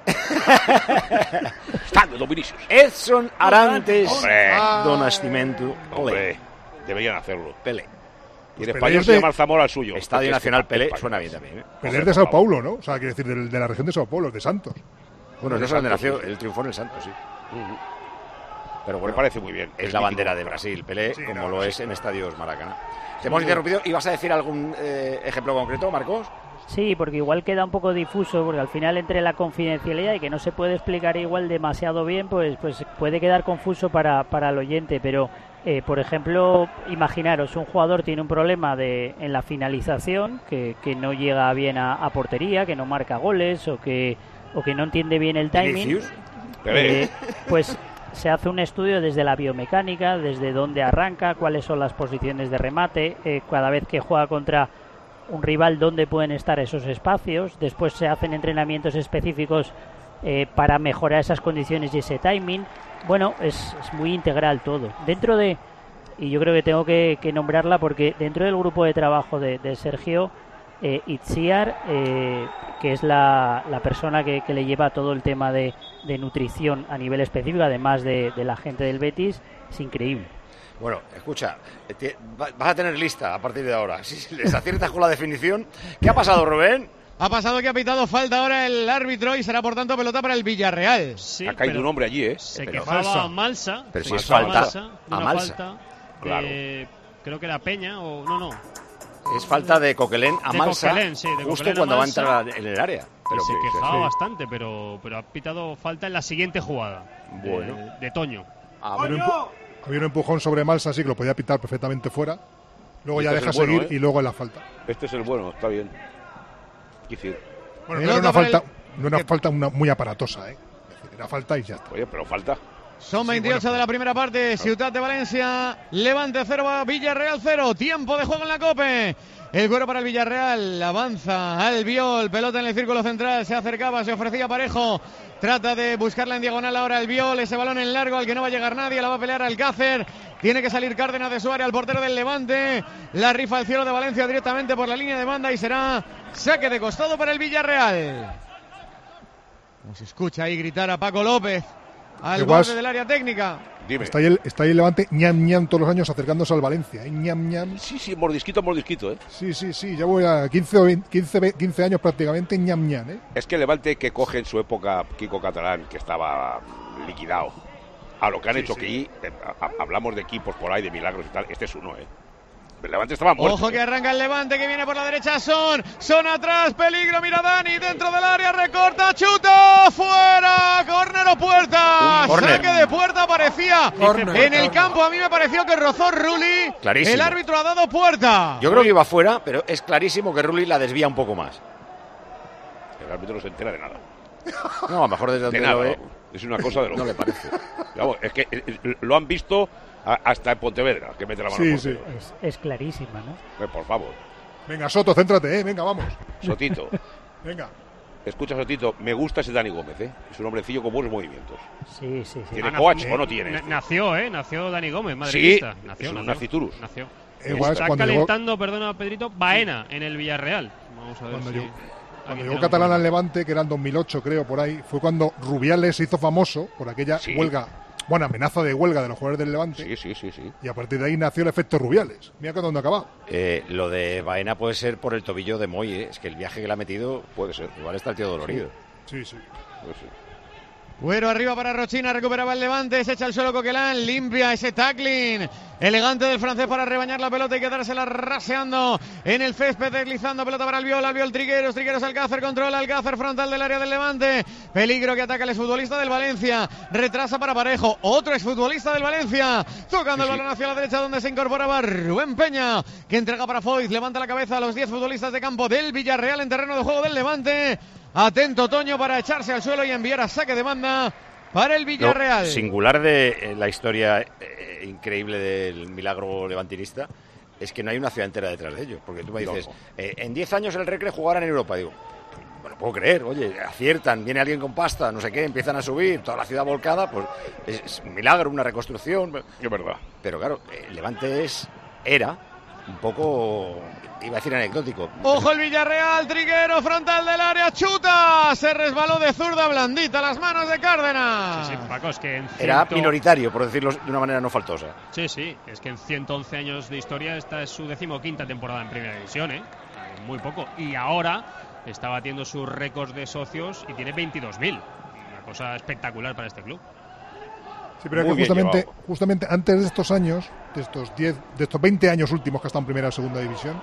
[SPEAKER 11] Estadio do Vinicius.
[SPEAKER 2] Edson Arantes
[SPEAKER 11] Hombre.
[SPEAKER 2] do Nascimento
[SPEAKER 11] Hombre, deberían hacerlo.
[SPEAKER 2] Pelé.
[SPEAKER 11] Y en
[SPEAKER 13] Pues
[SPEAKER 11] español
[SPEAKER 13] Pelé
[SPEAKER 11] se
[SPEAKER 13] de-
[SPEAKER 11] llama el Zamora al suyo.
[SPEAKER 2] Estadio
[SPEAKER 11] Porque es
[SPEAKER 2] Nacional
[SPEAKER 11] que-
[SPEAKER 2] Pelé
[SPEAKER 11] es
[SPEAKER 2] suena
[SPEAKER 11] español.
[SPEAKER 2] bien también, ¿eh?
[SPEAKER 13] Pelé es de Sao Paulo, ¿no? O sea, quiere decir, del- de, la región de Sao Paulo, de Santos.
[SPEAKER 2] Bueno,
[SPEAKER 11] de
[SPEAKER 2] es donde
[SPEAKER 11] Santos,
[SPEAKER 2] nació,
[SPEAKER 11] sí.
[SPEAKER 2] él triunfó en el Santos, sí.
[SPEAKER 11] Ujú.
[SPEAKER 2] Pero
[SPEAKER 11] Me
[SPEAKER 2] bueno,
[SPEAKER 11] parece muy bien.
[SPEAKER 2] es
[SPEAKER 11] Es
[SPEAKER 2] la
[SPEAKER 11] mítico.
[SPEAKER 2] bandera de Brasil, Pelé,
[SPEAKER 13] Sí,
[SPEAKER 2] como
[SPEAKER 13] no,
[SPEAKER 2] lo
[SPEAKER 13] no,
[SPEAKER 2] es
[SPEAKER 13] sí.
[SPEAKER 2] en estadios Maracaná. Te hemos interrumpido. ¿Ibas a decir algún eh, ejemplo concreto, Marcos?
[SPEAKER 3] Sí, porque igual queda un poco difuso, porque al final entre la confidencialidad y que no se puede explicar igual demasiado bien, pues pues puede quedar confuso para, para el oyente, pero eh, por ejemplo, imaginaros, un jugador tiene un problema de en la finalización, que, que no llega bien a, a portería, que no marca goles o que, o que no entiende bien el timing,
[SPEAKER 2] Vinicius.
[SPEAKER 11] Pelé.
[SPEAKER 3] eh, pues se hace un estudio desde la biomecánica, desde dónde arranca, cuáles son las posiciones de remate, eh, cada vez que juega contra un rival, dónde pueden estar esos espacios. Después se hacen entrenamientos específicos eh, para mejorar esas condiciones y ese timing. Bueno, es, es muy integral todo. Dentro de, y yo creo que tengo que, que nombrarla porque dentro del grupo de trabajo de, de Sergio, eh, Itziar, eh, que es la, la persona que, que le lleva todo el tema de, de nutrición a nivel específico, además de, de la gente del Betis, es increíble.
[SPEAKER 2] Bueno, escucha, te- va- vas a tener lista a partir de ahora. Si les aciertas con la definición. ¿Qué ha pasado, Rubén?
[SPEAKER 5] Ha pasado que ha pitado falta ahora el árbitro y será por tanto pelota para el Villarreal.
[SPEAKER 11] Sí, ha caído un hombre allí, ¿eh?
[SPEAKER 12] Se quejaba Malsa.
[SPEAKER 2] Pero si es falta
[SPEAKER 12] Malsa,
[SPEAKER 2] a
[SPEAKER 12] una
[SPEAKER 2] Malsa.
[SPEAKER 12] Falta
[SPEAKER 2] Claro.
[SPEAKER 12] de, creo que era Peña o no, no.
[SPEAKER 2] Es falta de Coquelén a
[SPEAKER 12] De
[SPEAKER 2] Malsa,
[SPEAKER 12] Coquelén, sí, de
[SPEAKER 2] justo
[SPEAKER 12] Coquelén a
[SPEAKER 2] cuando
[SPEAKER 12] Malsa.
[SPEAKER 2] va a entrar en el área. Pero
[SPEAKER 12] y se
[SPEAKER 2] que-
[SPEAKER 12] quejaba
[SPEAKER 2] sí.
[SPEAKER 12] bastante, pero, pero ha pitado falta en la siguiente jugada. de-
[SPEAKER 13] Bueno.
[SPEAKER 12] De, Toño.
[SPEAKER 13] Había un, empu- había un empujón sobre Malsa, así que lo podía pitar perfectamente fuera. Luego
[SPEAKER 11] Y
[SPEAKER 13] ya
[SPEAKER 11] este
[SPEAKER 13] deja
[SPEAKER 11] es el bueno,
[SPEAKER 13] seguir
[SPEAKER 11] ¿eh?
[SPEAKER 13] y luego en la falta.
[SPEAKER 11] Este es el bueno, está bien. Quisiera.
[SPEAKER 13] Bueno, no era una falta, no era una falta una- muy aparatosa, ¿eh? Es decir, era falta y ya está.
[SPEAKER 11] Oye, pero falta.
[SPEAKER 5] Son veintiocho de la primera parte, Ciudad de Valencia, Levante cero, Villarreal cero, tiempo de juego en la COPE. El cuero para el Villarreal, avanza Albiol, pelota en el círculo central, se acercaba, se ofrecía Parejo, trata de buscarla en diagonal ahora Albiol, ese balón en largo al que no va a llegar nadie, la va a pelear Alcácer, tiene que salir Cárdenas de su área, al portero del Levante, la rifa al cielo de Valencia directamente por la línea de banda y será saque de costado para el Villarreal. Como se escucha ahí gritar a Paco López al
[SPEAKER 13] Igual-
[SPEAKER 5] borde del área técnica.
[SPEAKER 13] Está ahí, el, está ahí el Levante ñam ñam todos los años acercándose al Valencia, ¿eh? ñam ñam.
[SPEAKER 11] Sí, sí, mordisquito, mordisquito, ¿eh?
[SPEAKER 13] Sí, sí, sí, ya voy a quince, o veinte, quince, ve- quince años prácticamente ñam ñam, ¿eh?
[SPEAKER 11] Es que el Levante que coge en su época Kiko Catalán, que estaba liquidado, a lo que han
[SPEAKER 13] Sí,
[SPEAKER 11] hecho
[SPEAKER 13] sí.
[SPEAKER 11] aquí, eh, a- a- hablamos de equipos por ahí, de milagros y tal, este es uno, ¿eh? El Levante estaba muerto.
[SPEAKER 5] Ojo que arranca el Levante, que viene por la derecha Son. Son atrás, peligro, mira Dani, dentro del área, recorta, chuta, fuera, córner o puerta.
[SPEAKER 2] Un córner.
[SPEAKER 5] Saque de puerta parecía.
[SPEAKER 2] Córner.
[SPEAKER 5] En el campo a mí me pareció que rozó Rulli.
[SPEAKER 2] Clarísimo.
[SPEAKER 5] El árbitro ha dado puerta.
[SPEAKER 2] Yo creo que iba fuera, pero es clarísimo que Rulli la desvía un poco más.
[SPEAKER 11] El árbitro no se entera de nada.
[SPEAKER 2] No, a lo mejor desde
[SPEAKER 11] De
[SPEAKER 2] donde
[SPEAKER 11] nada,
[SPEAKER 2] lo ve.
[SPEAKER 11] vamos. Es una cosa de lo
[SPEAKER 2] No le parece.
[SPEAKER 11] Vamos, es que eh, eh, lo han visto a- hasta en Pontevedra, que mete la mano.
[SPEAKER 13] Sí,
[SPEAKER 11] al
[SPEAKER 13] sí.
[SPEAKER 11] portero.
[SPEAKER 3] Es, es clarísima, ¿no?
[SPEAKER 11] Eh, Por favor,
[SPEAKER 13] Venga, Soto, céntrate, ¿eh? Venga, vamos.
[SPEAKER 11] Sotito.
[SPEAKER 13] Venga.
[SPEAKER 11] Escucha, Sotito, me gusta ese Dani Gómez, ¿eh? Es un hombrecillo con buenos movimientos.
[SPEAKER 3] Sí, sí, sí.
[SPEAKER 11] ¿Tiene
[SPEAKER 12] Ah,
[SPEAKER 11] coach
[SPEAKER 12] nació-
[SPEAKER 11] o no tiene?
[SPEAKER 12] na-
[SPEAKER 11] este?
[SPEAKER 12] Nació, ¿eh? Nació Dani Gómez,
[SPEAKER 11] Sí,
[SPEAKER 12] madridista. Nació,
[SPEAKER 11] es un
[SPEAKER 12] nació.
[SPEAKER 11] naciturus.
[SPEAKER 12] Nació.
[SPEAKER 13] Igual
[SPEAKER 12] Está
[SPEAKER 13] cuando llegó-
[SPEAKER 12] calentando, perdona Pedrito, Baena en el Villarreal. Vamos a ver
[SPEAKER 13] Cuando
[SPEAKER 12] si
[SPEAKER 13] llegó-
[SPEAKER 12] alguien
[SPEAKER 13] Cuando
[SPEAKER 12] tiene
[SPEAKER 13] llegó
[SPEAKER 12] algo
[SPEAKER 13] Catalán
[SPEAKER 12] por-
[SPEAKER 13] al Levante, que era en dos mil ocho, creo, por ahí, fue cuando Rubiales se hizo famoso por aquella
[SPEAKER 11] Sí.
[SPEAKER 13] huelga, bueno, amenaza de huelga de los jugadores del Levante.
[SPEAKER 11] Sí, sí, sí, sí.
[SPEAKER 13] Y a partir de ahí nació el efecto Rubiales. Mira con dónde ha acabado.
[SPEAKER 2] Eh, lo de Baena puede ser por el tobillo de Moy, ¿eh? Es que el viaje que le ha metido puede ser. Igual está el tío dolorido.
[SPEAKER 13] Sí, sí.
[SPEAKER 11] Pues sí.
[SPEAKER 5] Cuero arriba para Rochina, recuperaba el Levante, se echa al suelo Coquelán, limpia ese tackling elegante del francés para rebañar la pelota y quedársela raseando en el césped, deslizando pelota para Albiol, Albiol Trigueros, Trigueros Alcácer, controla Alcácer frontal del área del Levante, peligro que ataca el exfutbolista del Valencia, retrasa para Parejo, otro exfutbolista del Valencia, tocando
[SPEAKER 11] Sí,
[SPEAKER 5] el
[SPEAKER 11] sí.
[SPEAKER 5] balón hacia la derecha donde se incorporaba Rubén Peña, que entrega para Foyt, levanta la cabeza a los diez futbolistas de campo del Villarreal en terreno de juego del Levante. Atento Toño para echarse al suelo y enviar a saque de banda para el Villarreal.
[SPEAKER 2] Lo singular de eh, la historia eh, increíble del milagro levantinista es que no hay una ciudad entera detrás de ellos. Porque tú me dices,
[SPEAKER 11] No, no.
[SPEAKER 2] eh, en diez años el Recre jugará en Europa. Digo, bueno, puedo creer, oye, aciertan, viene alguien con pasta, no sé qué, empiezan a subir, toda la ciudad volcada, pues es, es un milagro, una reconstrucción.
[SPEAKER 11] Es verdad.
[SPEAKER 2] Pero claro, el Levante es, era un poco, iba a decir anecdótico.
[SPEAKER 5] Ojo el Villarreal, Triguero, frontal del área, chuta, se resbaló de zurda blandita, las manos de Cárdenas.
[SPEAKER 12] Sí, sí, Paco, es que en
[SPEAKER 2] Era
[SPEAKER 12] ciento-
[SPEAKER 2] minoritario, por decirlo de una manera no faltosa.
[SPEAKER 12] Sí, sí, es que en ciento once años de historia esta es su decimoquinta temporada en Primera División, ¿eh? Muy poco. Y ahora está batiendo sus récords de socios y tiene veintidós mil. Una cosa espectacular para este club.
[SPEAKER 13] Sí, pero es
[SPEAKER 11] Muy
[SPEAKER 13] que
[SPEAKER 11] bien
[SPEAKER 13] justamente,
[SPEAKER 11] llevado.
[SPEAKER 13] justamente antes de estos años, de estos diez, de estos veinte años últimos que ha estado en primera o segunda división,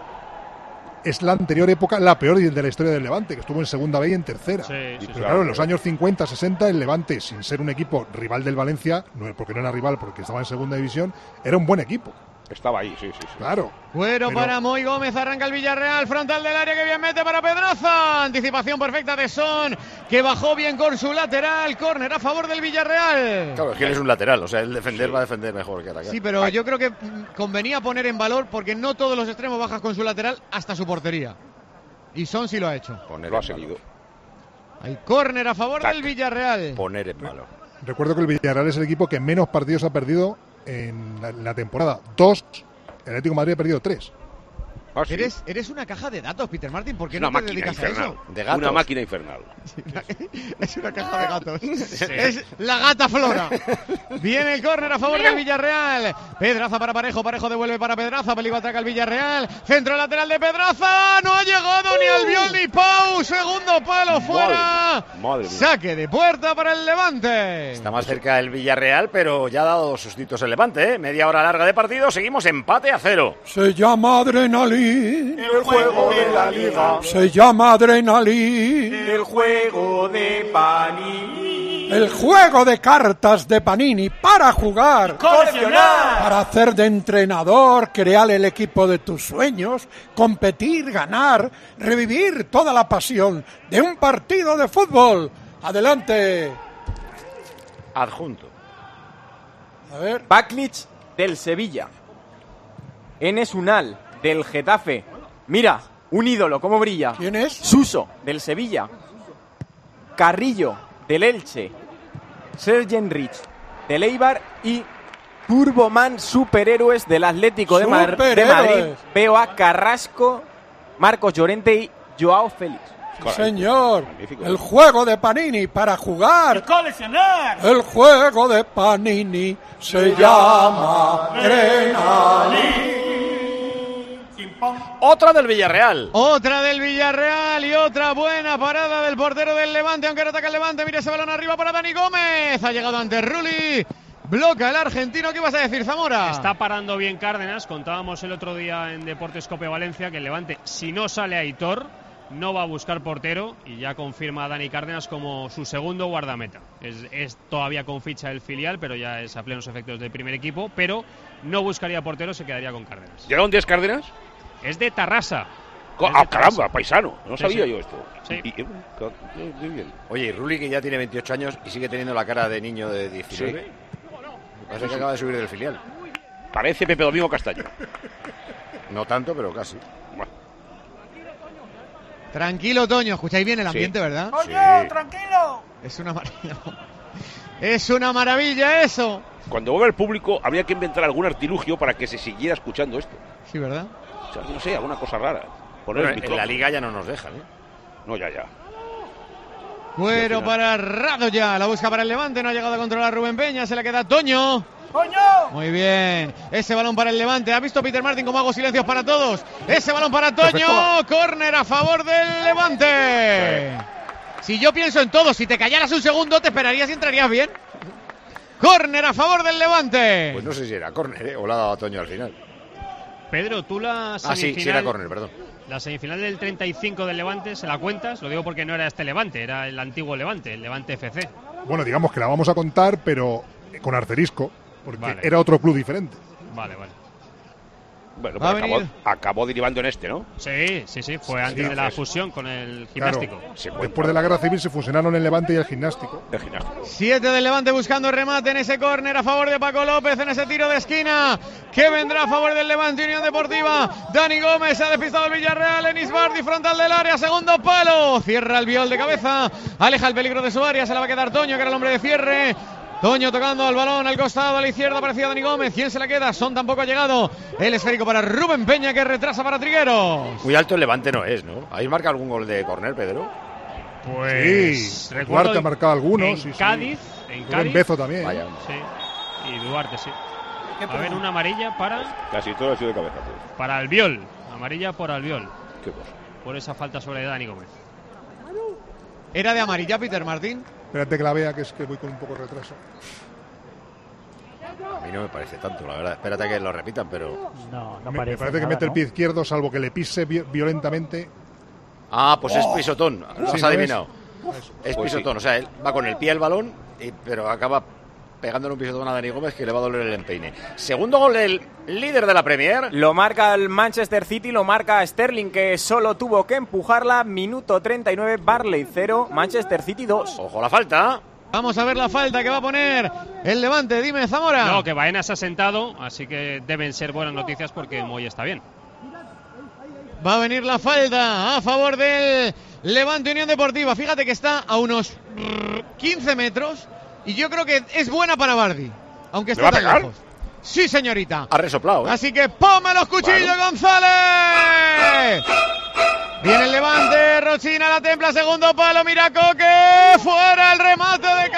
[SPEAKER 13] es la anterior época, la peor de la historia del Levante, que estuvo en segunda B y en tercera.
[SPEAKER 12] Sí, sí,
[SPEAKER 13] Pero
[SPEAKER 12] sí.
[SPEAKER 13] claro, en los años cincuenta, sesenta, el Levante, sin ser un equipo rival del Valencia, no, porque no era rival, porque estaba en segunda división, era un buen equipo.
[SPEAKER 11] Estaba ahí, sí, sí, sí.
[SPEAKER 13] Claro.
[SPEAKER 5] Cuero
[SPEAKER 13] Pero-
[SPEAKER 5] para Moy Gómez, arranca el Villarreal, frontal del área que bien mete para Pedraza. Anticipación perfecta de Son, que bajó bien con su lateral. Córner a favor del Villarreal.
[SPEAKER 2] Claro, es que él es un lateral, o sea, el defender va a defender mejor que atacar.
[SPEAKER 5] Sí, pero yo creo que mm, convenía poner en valor porque no todos los extremos bajan con su lateral hasta su portería. Y Son sí lo ha hecho.
[SPEAKER 2] Poner
[SPEAKER 11] Lo ha
[SPEAKER 2] en
[SPEAKER 11] seguido.
[SPEAKER 5] Hay córner a favor
[SPEAKER 11] Tac.
[SPEAKER 5] del Villarreal.
[SPEAKER 2] valor. Poner en valor.
[SPEAKER 13] Recuerdo que el Villarreal es el equipo que menos partidos ha perdido en la, la temporada. Dos, el Atlético de Madrid ha perdido tres.
[SPEAKER 11] Ah, sí.
[SPEAKER 5] Eres, eres una caja de datos, Peter Martin. ¿Por qué
[SPEAKER 11] Una
[SPEAKER 5] no te
[SPEAKER 11] máquina
[SPEAKER 5] dedicas
[SPEAKER 11] infernal.
[SPEAKER 5] a eso?
[SPEAKER 2] De gatos.
[SPEAKER 11] Una máquina infernal.
[SPEAKER 5] Es una caja de gatos. Es la gata Flora. Viene el córner a favor del Villarreal. Pedraza para Parejo. Parejo devuelve para Pedraza. Peligro ataca el Villarreal. Centro lateral de Pedraza. No ha llegado ni Albiol ni Pau. Segundo palo fuera.
[SPEAKER 11] Madre, madre mía.
[SPEAKER 5] Saque de puerta para el Levante.
[SPEAKER 2] Está más cerca el Villarreal, pero ya ha dado dos sustitos el Levante, ¿eh? Media hora larga de partido. Seguimos empate a cero.
[SPEAKER 1] Se llama adrenalina.
[SPEAKER 6] El juego de la liga.
[SPEAKER 1] Se llama adrenalina.
[SPEAKER 6] El juego de Panini.
[SPEAKER 1] El juego de cartas de Panini para jugar,
[SPEAKER 6] coleccionar,
[SPEAKER 1] para hacer de entrenador, crear el equipo de tus sueños, competir, ganar, revivir toda la pasión de un partido de fútbol. Adelante.
[SPEAKER 2] Adjunto.
[SPEAKER 1] A ver.
[SPEAKER 6] Baklic del Sevilla. Enes Unal del Getafe. Mira, un ídolo, cómo brilla.
[SPEAKER 1] ¿Quién es?
[SPEAKER 6] Suso del Sevilla. Carrillo del Elche. Sergen Rich del Eibar y Turboman Superhéroes del Atlético de, Mar- de Madrid. Veo a Carrasco, Marcos Llorente y Joao Félix.
[SPEAKER 1] Señor, el juego de Panini para jugar.
[SPEAKER 6] Y coleccionar.
[SPEAKER 1] El juego de Panini se llama adrenalina.
[SPEAKER 2] Otra del Villarreal.
[SPEAKER 5] Otra del Villarreal y otra buena parada del portero del Levante, aunque no ataca el Levante. Mira ese balón arriba para Dani Gómez. Ha llegado ante Rulli. Bloca el argentino. ¿Qué vas a decir, Zamora?
[SPEAKER 12] Está parando bien Cárdenas. Contábamos el otro día en Deportes Cope Valencia que el Levante, si no sale Aitor, no va a buscar portero, y ya confirma a Dani Cárdenas como su segundo guardameta. Es, es todavía con ficha del filial, pero ya es a plenos efectos del primer equipo, pero no buscaría portero, se quedaría con Cárdenas.
[SPEAKER 11] ¿Llega un Díaz Cárdenas?
[SPEAKER 12] Es de Tarrasa.
[SPEAKER 11] Co-
[SPEAKER 12] Es de
[SPEAKER 11] ah, caramba,
[SPEAKER 12] Tarrasa.
[SPEAKER 11] paisano. No
[SPEAKER 12] Sí,
[SPEAKER 11] sabía
[SPEAKER 12] sí.
[SPEAKER 11] yo esto.
[SPEAKER 12] Sí.
[SPEAKER 11] Y- y- muy bien.
[SPEAKER 2] Oye, y Rulli, que ya tiene veintiocho años y sigue teniendo la cara de niño de diecinueve. Parece que acaba de subir del filial.
[SPEAKER 11] Parece Pepe Domingo Castaño.
[SPEAKER 2] No tanto, pero casi.
[SPEAKER 11] Bueno.
[SPEAKER 5] Tranquilo, Toño. Escucháis bien el ambiente,
[SPEAKER 2] Sí.
[SPEAKER 5] ¿verdad?
[SPEAKER 2] Sí.
[SPEAKER 6] tranquilo!
[SPEAKER 5] Es una maravilla. Es una maravilla eso.
[SPEAKER 11] Cuando vuelva el público, habría que inventar algún artilugio para que se siguiera escuchando esto.
[SPEAKER 5] Sí, ¿verdad?
[SPEAKER 11] O sea, no sé, alguna cosa rara. Poner
[SPEAKER 2] Bueno,
[SPEAKER 11] el
[SPEAKER 2] en
[SPEAKER 11] micrófono.
[SPEAKER 2] la liga ya no nos dejan, ¿eh?
[SPEAKER 11] No, ya, ya.
[SPEAKER 5] Cuero para Radoya. La busca para el Levante. No ha llegado a controlar Rubén Peña. Se la queda Toño.
[SPEAKER 6] ¡Coño!
[SPEAKER 5] Muy bien. Ese balón para el Levante. ¿Ha visto Peter Martin cómo hago silencios para todos? Ese balón para Toño. Córner a favor del Levante. Si yo pienso en todo, si te callaras un segundo, te esperarías y entrarías bien. Córner a favor del Levante.
[SPEAKER 2] Pues no sé si era córner, ¿eh? O la ha dado a Toño al final.
[SPEAKER 12] Pedro, tú la
[SPEAKER 2] Ah,
[SPEAKER 12] semifinal,
[SPEAKER 2] sí, sí era córner, perdón.
[SPEAKER 12] la semifinal del treinta y cinco del Levante, ¿se la cuentas? Lo digo porque no era este Levante, era el antiguo Levante, el Levante F C.
[SPEAKER 13] Bueno, digamos que la vamos a contar, pero con asterisco, porque
[SPEAKER 12] Vale.
[SPEAKER 13] era otro club diferente.
[SPEAKER 12] Vale, vale.
[SPEAKER 11] Bueno,
[SPEAKER 5] Va a
[SPEAKER 11] pero acabó,
[SPEAKER 5] venir.
[SPEAKER 11] acabó derivando en este, ¿no?
[SPEAKER 12] Sí, sí, sí, fue antes de la fusión con el
[SPEAKER 13] Claro,
[SPEAKER 12] gimnástico.
[SPEAKER 13] después de la guerra civil se fusionaron el Levante y el Gimnástico.
[SPEAKER 11] El gimnástico.
[SPEAKER 5] Siete del Levante buscando remate en ese córner a favor de Paco López en ese tiro de esquina que vendrá a favor del Levante Unión Deportiva. Dani Gómez ha despistado el Villarreal. Enis Bardi frontal del área, segundo palo. Cierra el Viol de cabeza, aleja el peligro de su área, se la va a quedar Toño, que era el hombre de cierre. Toño tocando el balón al costado, a la izquierda aparecía Dani Gómez. ¿Quién se la queda? Son tampoco ha llegado. El esférico para Rubén Peña, que retrasa para Trigueros.
[SPEAKER 2] Muy alto el Levante no es, ¿no? ¿Habéis marcado algún gol de córner, Pedro?
[SPEAKER 12] Pues
[SPEAKER 13] Sí,
[SPEAKER 12] recuerdo
[SPEAKER 13] Duarte ha
[SPEAKER 12] en-
[SPEAKER 13] marcado algunos.
[SPEAKER 12] en
[SPEAKER 13] sí, sí.
[SPEAKER 12] Cádiz, en
[SPEAKER 13] Rubén
[SPEAKER 12] Cádiz.
[SPEAKER 13] Bezo también.
[SPEAKER 2] Vaya.
[SPEAKER 12] Sí. Y Duarte, sí. A ver, una amarilla para,
[SPEAKER 11] Casi todo ha sido de cabeza. Pues.
[SPEAKER 12] para Albiol. Amarilla por Albiol.
[SPEAKER 11] Qué cosa.
[SPEAKER 12] Por esa falta sobre Dani Gómez.
[SPEAKER 5] Era de amarilla Peter Martín.
[SPEAKER 13] Espérate que la vea, que es que voy con un poco de retraso.
[SPEAKER 2] A mí no me parece tanto, la verdad. Espérate a que lo repitan, pero...
[SPEAKER 3] No, no
[SPEAKER 13] me,
[SPEAKER 3] parece
[SPEAKER 13] me parece que
[SPEAKER 3] nada,
[SPEAKER 13] mete el
[SPEAKER 3] ¿no?
[SPEAKER 13] pie izquierdo, salvo que le pise vi- violentamente.
[SPEAKER 2] Ah, pues es
[SPEAKER 13] Oh.
[SPEAKER 2] pisotón. Lo
[SPEAKER 13] Sí,
[SPEAKER 2] has
[SPEAKER 13] ¿no
[SPEAKER 2] adivinado.
[SPEAKER 13] es?
[SPEAKER 2] Es
[SPEAKER 11] Pues
[SPEAKER 2] pisotón. O sea, él va con el pie al balón, y- pero acaba pegándole un pisotón a Dani Gómez que le va a doler el empeine. Segundo gol del líder de la Premier.
[SPEAKER 6] Lo marca el Manchester City, lo marca Sterling, que solo tuvo que empujarla. Minuto treinta y nueve, Barley cero, Manchester City dos.
[SPEAKER 2] Ojo la falta.
[SPEAKER 5] Vamos a ver la falta que va a poner el Levante. Dime, Zamora.
[SPEAKER 12] No, que Baena se ha sentado, así que deben ser buenas noticias porque Moy está bien.
[SPEAKER 5] Va a venir la falta a favor del Levante Unión Deportiva. Fíjate que está a unos quince metros y yo creo que es buena para Bardi, aunque
[SPEAKER 11] ¿Le va
[SPEAKER 5] esté
[SPEAKER 11] a
[SPEAKER 5] tan
[SPEAKER 11] pegar?
[SPEAKER 5] lejos. Sí, señorita.
[SPEAKER 2] Ha resoplado, ¿eh?
[SPEAKER 5] Así que ¡pome los cuchillos,
[SPEAKER 2] Claro.
[SPEAKER 5] González! Rochina, la templa, segundo palo, mira Coque, fuera el remate de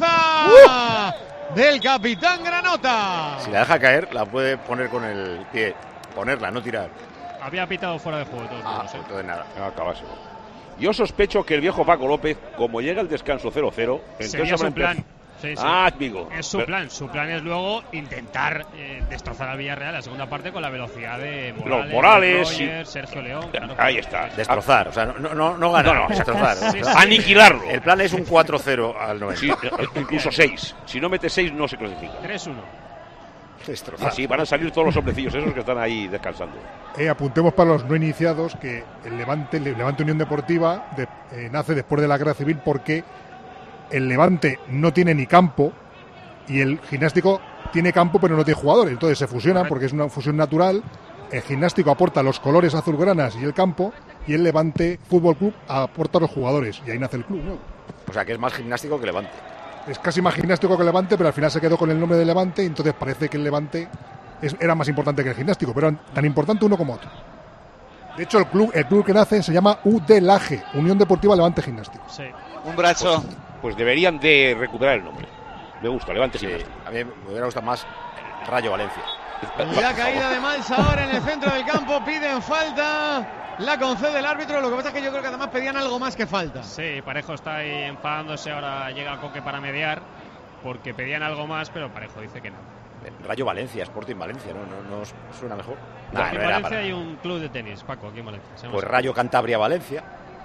[SPEAKER 5] cabeza uh. del capitán Granota.
[SPEAKER 2] Si la deja caer, la puede poner con el pie, ponerla, no tirar.
[SPEAKER 12] Había pitado fuera de juego de todos
[SPEAKER 2] ah,
[SPEAKER 12] modos, ¿eh?
[SPEAKER 2] Entonces nada.
[SPEAKER 11] No, acabase. Yo sospecho que el viejo Paco López, como llega el descanso cero cero,
[SPEAKER 12] sería su plan. Sí, sí.
[SPEAKER 11] Ah, amigo.
[SPEAKER 12] Es su plan. Su plan es luego intentar eh, destrozar al Villarreal la segunda parte con la velocidad de Morales,
[SPEAKER 11] Los Morales
[SPEAKER 12] Roger, sí. Sergio León. Claro,
[SPEAKER 11] ahí está.
[SPEAKER 2] Destrozar. O sea, no, no, no ganar, no, no. destrozar.
[SPEAKER 11] Sí, sí. Aniquilarlo.
[SPEAKER 2] El plan es un cuatro cero al noventa.
[SPEAKER 11] Sí, incluso seis. Si no mete seis, no se clasifica.
[SPEAKER 12] tres uno.
[SPEAKER 11] Destrozar. Así van a salir todos los hombrecillos esos que están ahí descansando.
[SPEAKER 13] Eh, apuntemos para los no iniciados que el Levante, el Levante Unión Deportiva de, eh, nace después de la Guerra Civil porque el Levante no tiene ni campo y el Gimnástico tiene campo pero no tiene jugadores. Entonces se fusionan porque es una fusión natural. El Gimnástico aporta los colores azulgranas y el campo y el Levante Fútbol Club aporta los jugadores y ahí nace el club, ¿no?
[SPEAKER 2] O sea que es más Gimnástico que Levante.
[SPEAKER 13] Es casi más Gimnástico que Levante, pero al final se quedó con el nombre de Levante y entonces parece que el Levante es, era más importante que el Gimnástico, pero tan importante uno como otro. De hecho, el club el club que nace se llama U D L A G, Unión Deportiva Levante Gimnástico.
[SPEAKER 12] Sí.
[SPEAKER 17] Un brazo.
[SPEAKER 11] Pues, pues deberían de recuperar el nombre. Me gusta, Levante
[SPEAKER 2] sí,
[SPEAKER 11] Gimnástico.
[SPEAKER 2] A mí me hubiera gustado más Rayo Valencia.
[SPEAKER 5] La caída de Malsa ahora en el centro del campo, piden falta. La concede el árbitro, lo que pasa es que yo creo que además pedían algo más que falta.
[SPEAKER 12] Sí, Parejo está ahí enfadándose, ahora llega Coque para mediar, porque pedían algo más, pero Parejo dice que no.
[SPEAKER 2] Rayo Valencia, Sporting Valencia, ¿no? ¿No, no suena mejor?
[SPEAKER 12] Nah, en no Valencia para... hay un club de tenis, Paco, aquí en Valencia.
[SPEAKER 2] Pues Rayo Cantabria Valencia.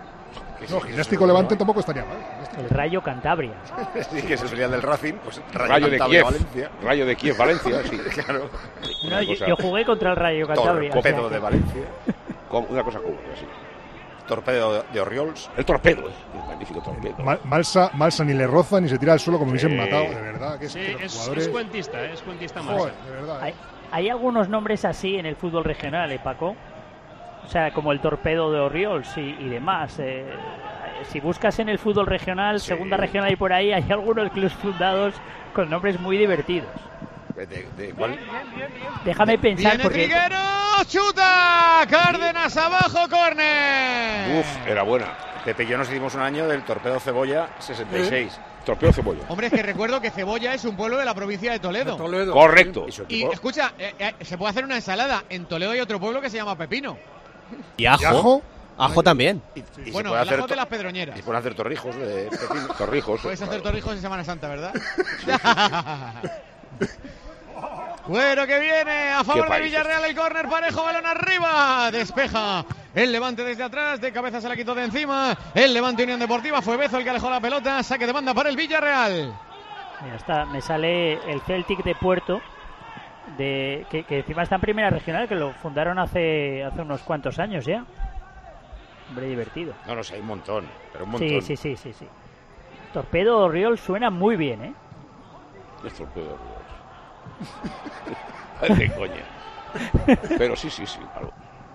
[SPEAKER 13] No, Gimnástico Levante tampoco estaría mal.
[SPEAKER 3] El Rayo Cantabria.
[SPEAKER 2] Sí, que es el filial del Racing, pues Rayo,
[SPEAKER 11] Rayo de Kiev,
[SPEAKER 2] Valencia.
[SPEAKER 11] Rayo de Kiev, Valencia, sí.
[SPEAKER 2] Claro.
[SPEAKER 3] No, yo, yo jugué contra el Rayo Cantabria.
[SPEAKER 2] Torpedo
[SPEAKER 3] o sea,
[SPEAKER 2] de Valencia.
[SPEAKER 11] Una cosa como así.
[SPEAKER 2] Torpedo de Oriols.
[SPEAKER 11] El torpedo, eh. Un magnífico torpedo.
[SPEAKER 13] Mal, Malsa, Malsa ni le roza ni se tira al suelo como hubiesen
[SPEAKER 11] sí.
[SPEAKER 13] matado, de verdad. Que es,
[SPEAKER 12] sí,
[SPEAKER 13] que
[SPEAKER 12] es,
[SPEAKER 13] jugadores...
[SPEAKER 12] es cuentista, ¿eh? es cuentista más.
[SPEAKER 13] Joder, de verdad.
[SPEAKER 3] Hay, hay algunos nombres así en el fútbol regional, ¿eh, Paco? O sea, como el torpedo de Oriols y, y demás. Eh, si buscas en el fútbol regional, sí. segunda regional y por ahí, hay algunos clubes fundados con nombres muy divertidos.
[SPEAKER 2] ¿De, de cuál?
[SPEAKER 3] Déjame pensar
[SPEAKER 5] Viene
[SPEAKER 3] porque...
[SPEAKER 5] Triguero, chuta, Cárdenas abajo, córner.
[SPEAKER 11] Uf, era buena.
[SPEAKER 2] Pepe y yo nos hicimos un año del Torpedo Cebolla sesenta y seis.
[SPEAKER 11] ¿Eh? Torpedo Cebolla.
[SPEAKER 5] Hombre, es que recuerdo que Cebolla es un pueblo de la provincia de Toledo.
[SPEAKER 13] De Toledo.
[SPEAKER 11] Correcto.
[SPEAKER 5] Y, y escucha, eh, eh, se puede hacer una ensalada. En Toledo hay otro pueblo que se llama Pepino.
[SPEAKER 17] ¿Y ajo? ¿Y ajo? Ajo también.
[SPEAKER 5] Y, y bueno, el ajo de las Pedroñeras.
[SPEAKER 2] Y pueden hacer torrijos de pepino.
[SPEAKER 11] Torrijos.
[SPEAKER 5] Puedes hacer torrijos en Semana Santa, ¿verdad? Bueno, que viene a favor de Villarreal el córner, Parejo, balón arriba, despeja el Levante desde atrás, de cabeza se la quitó de encima, el Levante Unión Deportiva, fue Bezo el que alejó la pelota, saque de banda para el Villarreal.
[SPEAKER 3] Mira, está, me sale el Celtic de Puerto, de que, que encima está en primera regional, que lo fundaron hace, hace unos cuantos años ya. Hombre, divertido.
[SPEAKER 2] No, no sé, hay un montón, pero un montón.
[SPEAKER 3] Sí, sí, sí, sí, sí. Torpedo Oriols suena muy bien, ¿eh?
[SPEAKER 11] Es Torpedo Oriols. De coña. Pero sí, sí, sí, claro.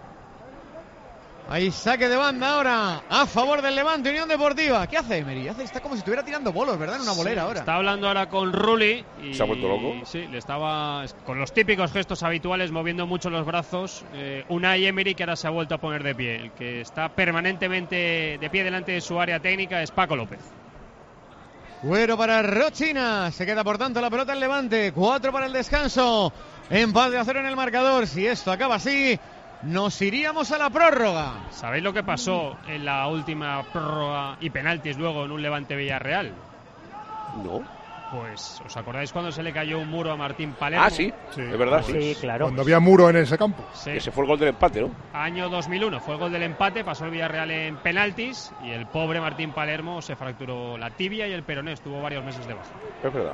[SPEAKER 5] Ahí saque de banda ahora a favor del Levante Unión Deportiva. ¿Qué hace Emery? Hace, está como si estuviera tirando bolos, ¿verdad? En una bolera
[SPEAKER 12] sí,
[SPEAKER 5] ahora.
[SPEAKER 12] Está hablando ahora con Rulli. Y,
[SPEAKER 11] ¿se ha vuelto loco?
[SPEAKER 12] Sí, le estaba con los típicos gestos habituales, moviendo mucho los brazos. Eh, Unai Emery, que ahora se ha vuelto a poner de pie. El que está permanentemente de pie delante de su área técnica es Paco López.
[SPEAKER 5] Güero para Rochina. Se queda por tanto la pelota en Levante. Cuatro para el descanso. Empate a cero en el marcador. Si esto acaba así, nos iríamos a la prórroga.
[SPEAKER 12] ¿Sabéis lo que pasó en la última prórroga y penaltis luego en un Levante Villarreal?
[SPEAKER 11] No.
[SPEAKER 12] Pues, ¿os acordáis cuando se le cayó un muro a Martín Palermo?
[SPEAKER 11] Ah, sí, sí, es verdad.
[SPEAKER 3] Sí, sí, claro.
[SPEAKER 13] Cuando había muro en ese campo.
[SPEAKER 12] Sí.
[SPEAKER 11] Ese fue el gol del empate, ¿no?
[SPEAKER 12] Año dos mil uno, fue el gol del empate, pasó el Villarreal en penaltis y el pobre Martín Palermo se fracturó la tibia y el peroné, estuvo varios meses de baja.
[SPEAKER 11] Es verdad.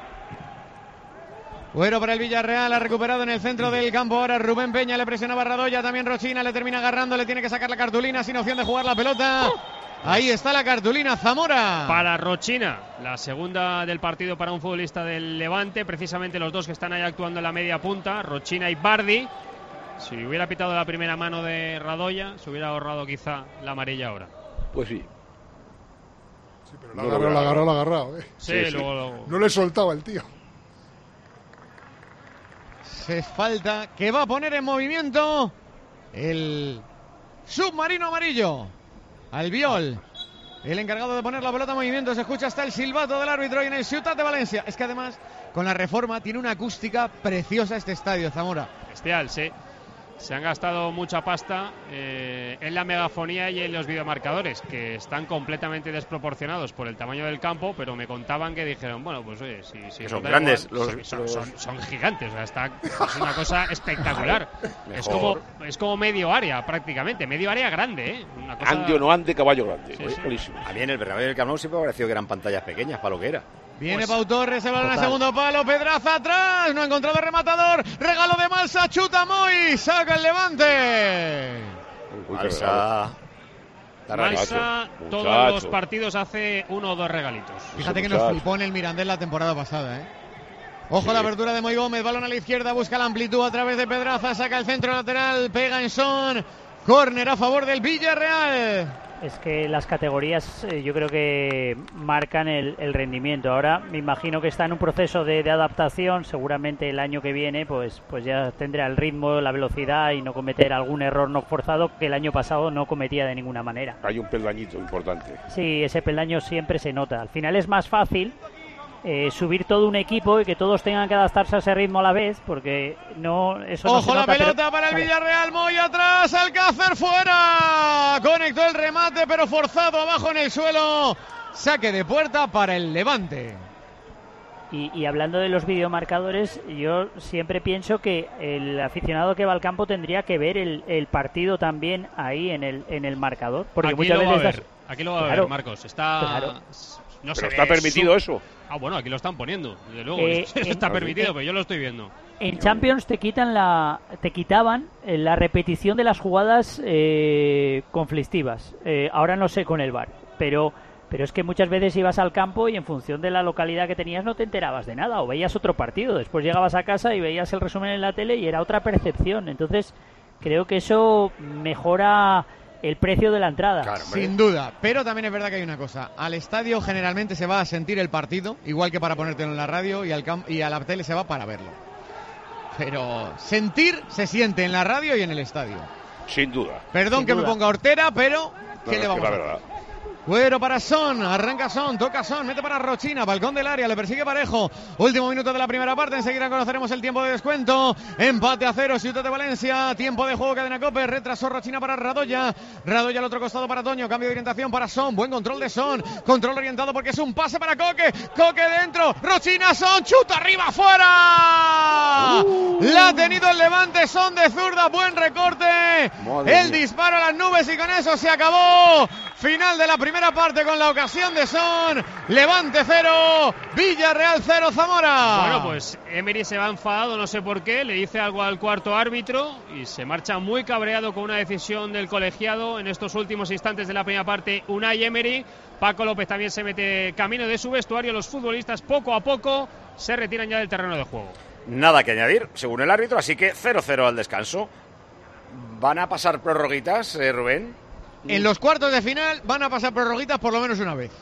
[SPEAKER 5] Bueno, para el Villarreal, ha recuperado en el centro del campo ahora Rubén Peña, le presionaba a Radoya, también Rochina, le termina agarrando, le tiene que sacar la cartulina sin opción de jugar la pelota. Ahí está la cartulina, Zamora.
[SPEAKER 12] Para Rochina, la segunda del partido para un futbolista del Levante, precisamente los dos que están ahí actuando en la media punta, Rochina y Bardi. Si hubiera pitado la primera mano de Radoya, se hubiera ahorrado quizá la amarilla ahora.
[SPEAKER 11] Pues sí.
[SPEAKER 13] Sí, pero la agarró, la agarró, la agarró. ¿eh?
[SPEAKER 12] Sí, sí, luego, luego.
[SPEAKER 13] No le soltaba el tío.
[SPEAKER 5] Se falta que va a poner en movimiento el submarino amarillo. Albiol, el encargado de poner la pelota en movimiento. Se escucha hasta el silbato del árbitro y en el Ciutat de Valencia. Es que además, con la reforma, tiene una acústica preciosa este estadio, Zamora.
[SPEAKER 12] Bestial, sí. Se han gastado mucha pasta eh, en la megafonía y en los videomarcadores, que están completamente desproporcionados por el tamaño del campo, pero me contaban que dijeron, bueno, pues oye, si, si
[SPEAKER 2] son grandes,
[SPEAKER 12] igual,
[SPEAKER 2] los,
[SPEAKER 12] son,
[SPEAKER 2] los...
[SPEAKER 12] Son, son gigantes, o sea, está, es una cosa espectacular. es como es como medio área prácticamente, medio área grande, ¿eh? Una cosa...
[SPEAKER 11] Ande o no ande, caballo grande.
[SPEAKER 12] Sí,
[SPEAKER 11] ¿eh?
[SPEAKER 12] sí.
[SPEAKER 11] Buenísimo.
[SPEAKER 2] A mí en el Bernabéu y el Camp Nou siempre me ha parecido que eran pantallas pequeñas para lo que era.
[SPEAKER 5] Viene
[SPEAKER 12] Pues,
[SPEAKER 5] Pau Torres, el balón al
[SPEAKER 3] total.
[SPEAKER 5] segundo palo, Pedraza atrás, no ha encontrado rematador, regalo de Malsa, chuta Moy, saca el Levante.
[SPEAKER 11] Uy, qué regalo.
[SPEAKER 2] Malsa... Está rarísimo.
[SPEAKER 12] Malsa,
[SPEAKER 11] Muchacho.
[SPEAKER 12] todos los partidos hace uno o dos regalitos.
[SPEAKER 5] Fíjate que
[SPEAKER 11] muchacho.
[SPEAKER 5] nos flipó en el Mirandés la temporada pasada, ¿eh? Ojo
[SPEAKER 11] Sí.
[SPEAKER 5] la abertura de Moy Gómez, balón a la izquierda, busca la amplitud a través de Pedraza, saca el centro lateral, pega en Son, córner a favor del Villarreal.
[SPEAKER 3] Es que las categorías eh, yo creo que marcan el, el rendimiento. Ahora me imagino que está en un proceso de, de adaptación. Seguramente el año que viene pues, pues ya tendrá el ritmo, la velocidad y no cometer algún error no forzado que el año pasado no cometía de ninguna manera.
[SPEAKER 11] Hay un peldañito importante.
[SPEAKER 3] Sí, ese peldaño siempre se nota. Al final es más fácil eh, subir todo un equipo y que todos tengan que adaptarse a ese ritmo a la vez, porque no eso no se
[SPEAKER 5] Ojo la
[SPEAKER 3] nota,
[SPEAKER 5] pelota
[SPEAKER 3] pero-
[SPEAKER 5] para el
[SPEAKER 3] Vale.
[SPEAKER 5] Villarreal, Moy atrás, Alcácer fuera. Conectó el remate, pero forzado abajo en el suelo. Saque de puerta para el Levante.
[SPEAKER 3] Y, y hablando de los videomarcadores, yo siempre pienso que el aficionado que va al campo tendría que ver el, el partido también ahí en el en el marcador, porque
[SPEAKER 12] Aquí
[SPEAKER 3] muchas
[SPEAKER 12] lo va a
[SPEAKER 3] veces
[SPEAKER 12] ver,
[SPEAKER 3] das-
[SPEAKER 12] aquí lo va a
[SPEAKER 3] Claro,
[SPEAKER 12] ver, Marcos. Está...
[SPEAKER 3] claro.
[SPEAKER 12] No se
[SPEAKER 11] Pero
[SPEAKER 12] ve
[SPEAKER 11] está permitido
[SPEAKER 12] su-
[SPEAKER 11] eso.
[SPEAKER 12] Ah, bueno, aquí lo están poniendo, desde luego.
[SPEAKER 3] Eh,
[SPEAKER 12] está
[SPEAKER 3] en-
[SPEAKER 12] permitido,
[SPEAKER 3] en-
[SPEAKER 12] pero yo lo estoy viendo.
[SPEAKER 3] En Champions te quitan la te quitaban eh, la repetición de las jugadas eh, conflictivas. Eh, ahora no sé con el V A R, pero pero es que muchas veces ibas al campo y en función de la localidad que tenías no te enterabas de nada o veías otro partido. Después llegabas a casa y veías el resumen en la tele y era otra percepción. Entonces creo que eso mejora el precio de la entrada.
[SPEAKER 5] Sin duda, pero también es verdad que hay una cosa. Al estadio generalmente se va a sentir el partido, igual que para ponértelo en la radio, y, al cam- y a la tele se va para verlo. Pero sentir se siente en la radio y en el estadio.
[SPEAKER 11] Sin duda.
[SPEAKER 5] Perdón
[SPEAKER 11] Sin
[SPEAKER 5] que
[SPEAKER 11] duda.
[SPEAKER 5] me ponga hortera, pero
[SPEAKER 11] No,
[SPEAKER 5] ¿qué
[SPEAKER 11] no,
[SPEAKER 5] le
[SPEAKER 11] es
[SPEAKER 5] vamos
[SPEAKER 11] que
[SPEAKER 5] a
[SPEAKER 11] la
[SPEAKER 5] hacer?
[SPEAKER 11] verdad.
[SPEAKER 5] Cuero para Son, arranca Son, toca Son, mete para Rochina, balcón del área, le persigue Parejo. Último minuto de la primera parte, enseguida conoceremos el tiempo de descuento. Empate a cero, Ciutat de Valencia, tiempo de juego, Cadena Cope, retrasó Rochina para Radoya. Radoya al otro costado para Toño, cambio de orientación para Son, buen control de Son, control orientado porque es un pase para Coque, Coque dentro, Rochina, Son, chuta arriba, fuera.
[SPEAKER 11] Uh.
[SPEAKER 5] La ha tenido el Levante, Son de zurda, buen recorte.
[SPEAKER 11] Madre
[SPEAKER 5] el
[SPEAKER 11] mía.
[SPEAKER 5] disparo a las nubes y con eso se acabó. Final de la primera parte con la ocasión de Son. Levante cero, Villarreal cero, Zamora.
[SPEAKER 12] Bueno, pues Emery se va enfadado, no sé por qué, le dice algo al cuarto árbitro y se marcha muy cabreado con una decisión del colegiado en estos últimos instantes de la primera parte. Unai Emery, Paco López también se mete camino de su vestuario. Los futbolistas poco a poco se retiran ya del terreno de juego.
[SPEAKER 2] Nada que añadir, según el árbitro, así que cero cero al descanso. ¿Van a pasar prórroguitas, eh, Rubén?
[SPEAKER 5] En los cuartos de final van a pasar prorroguitas por lo menos una vez.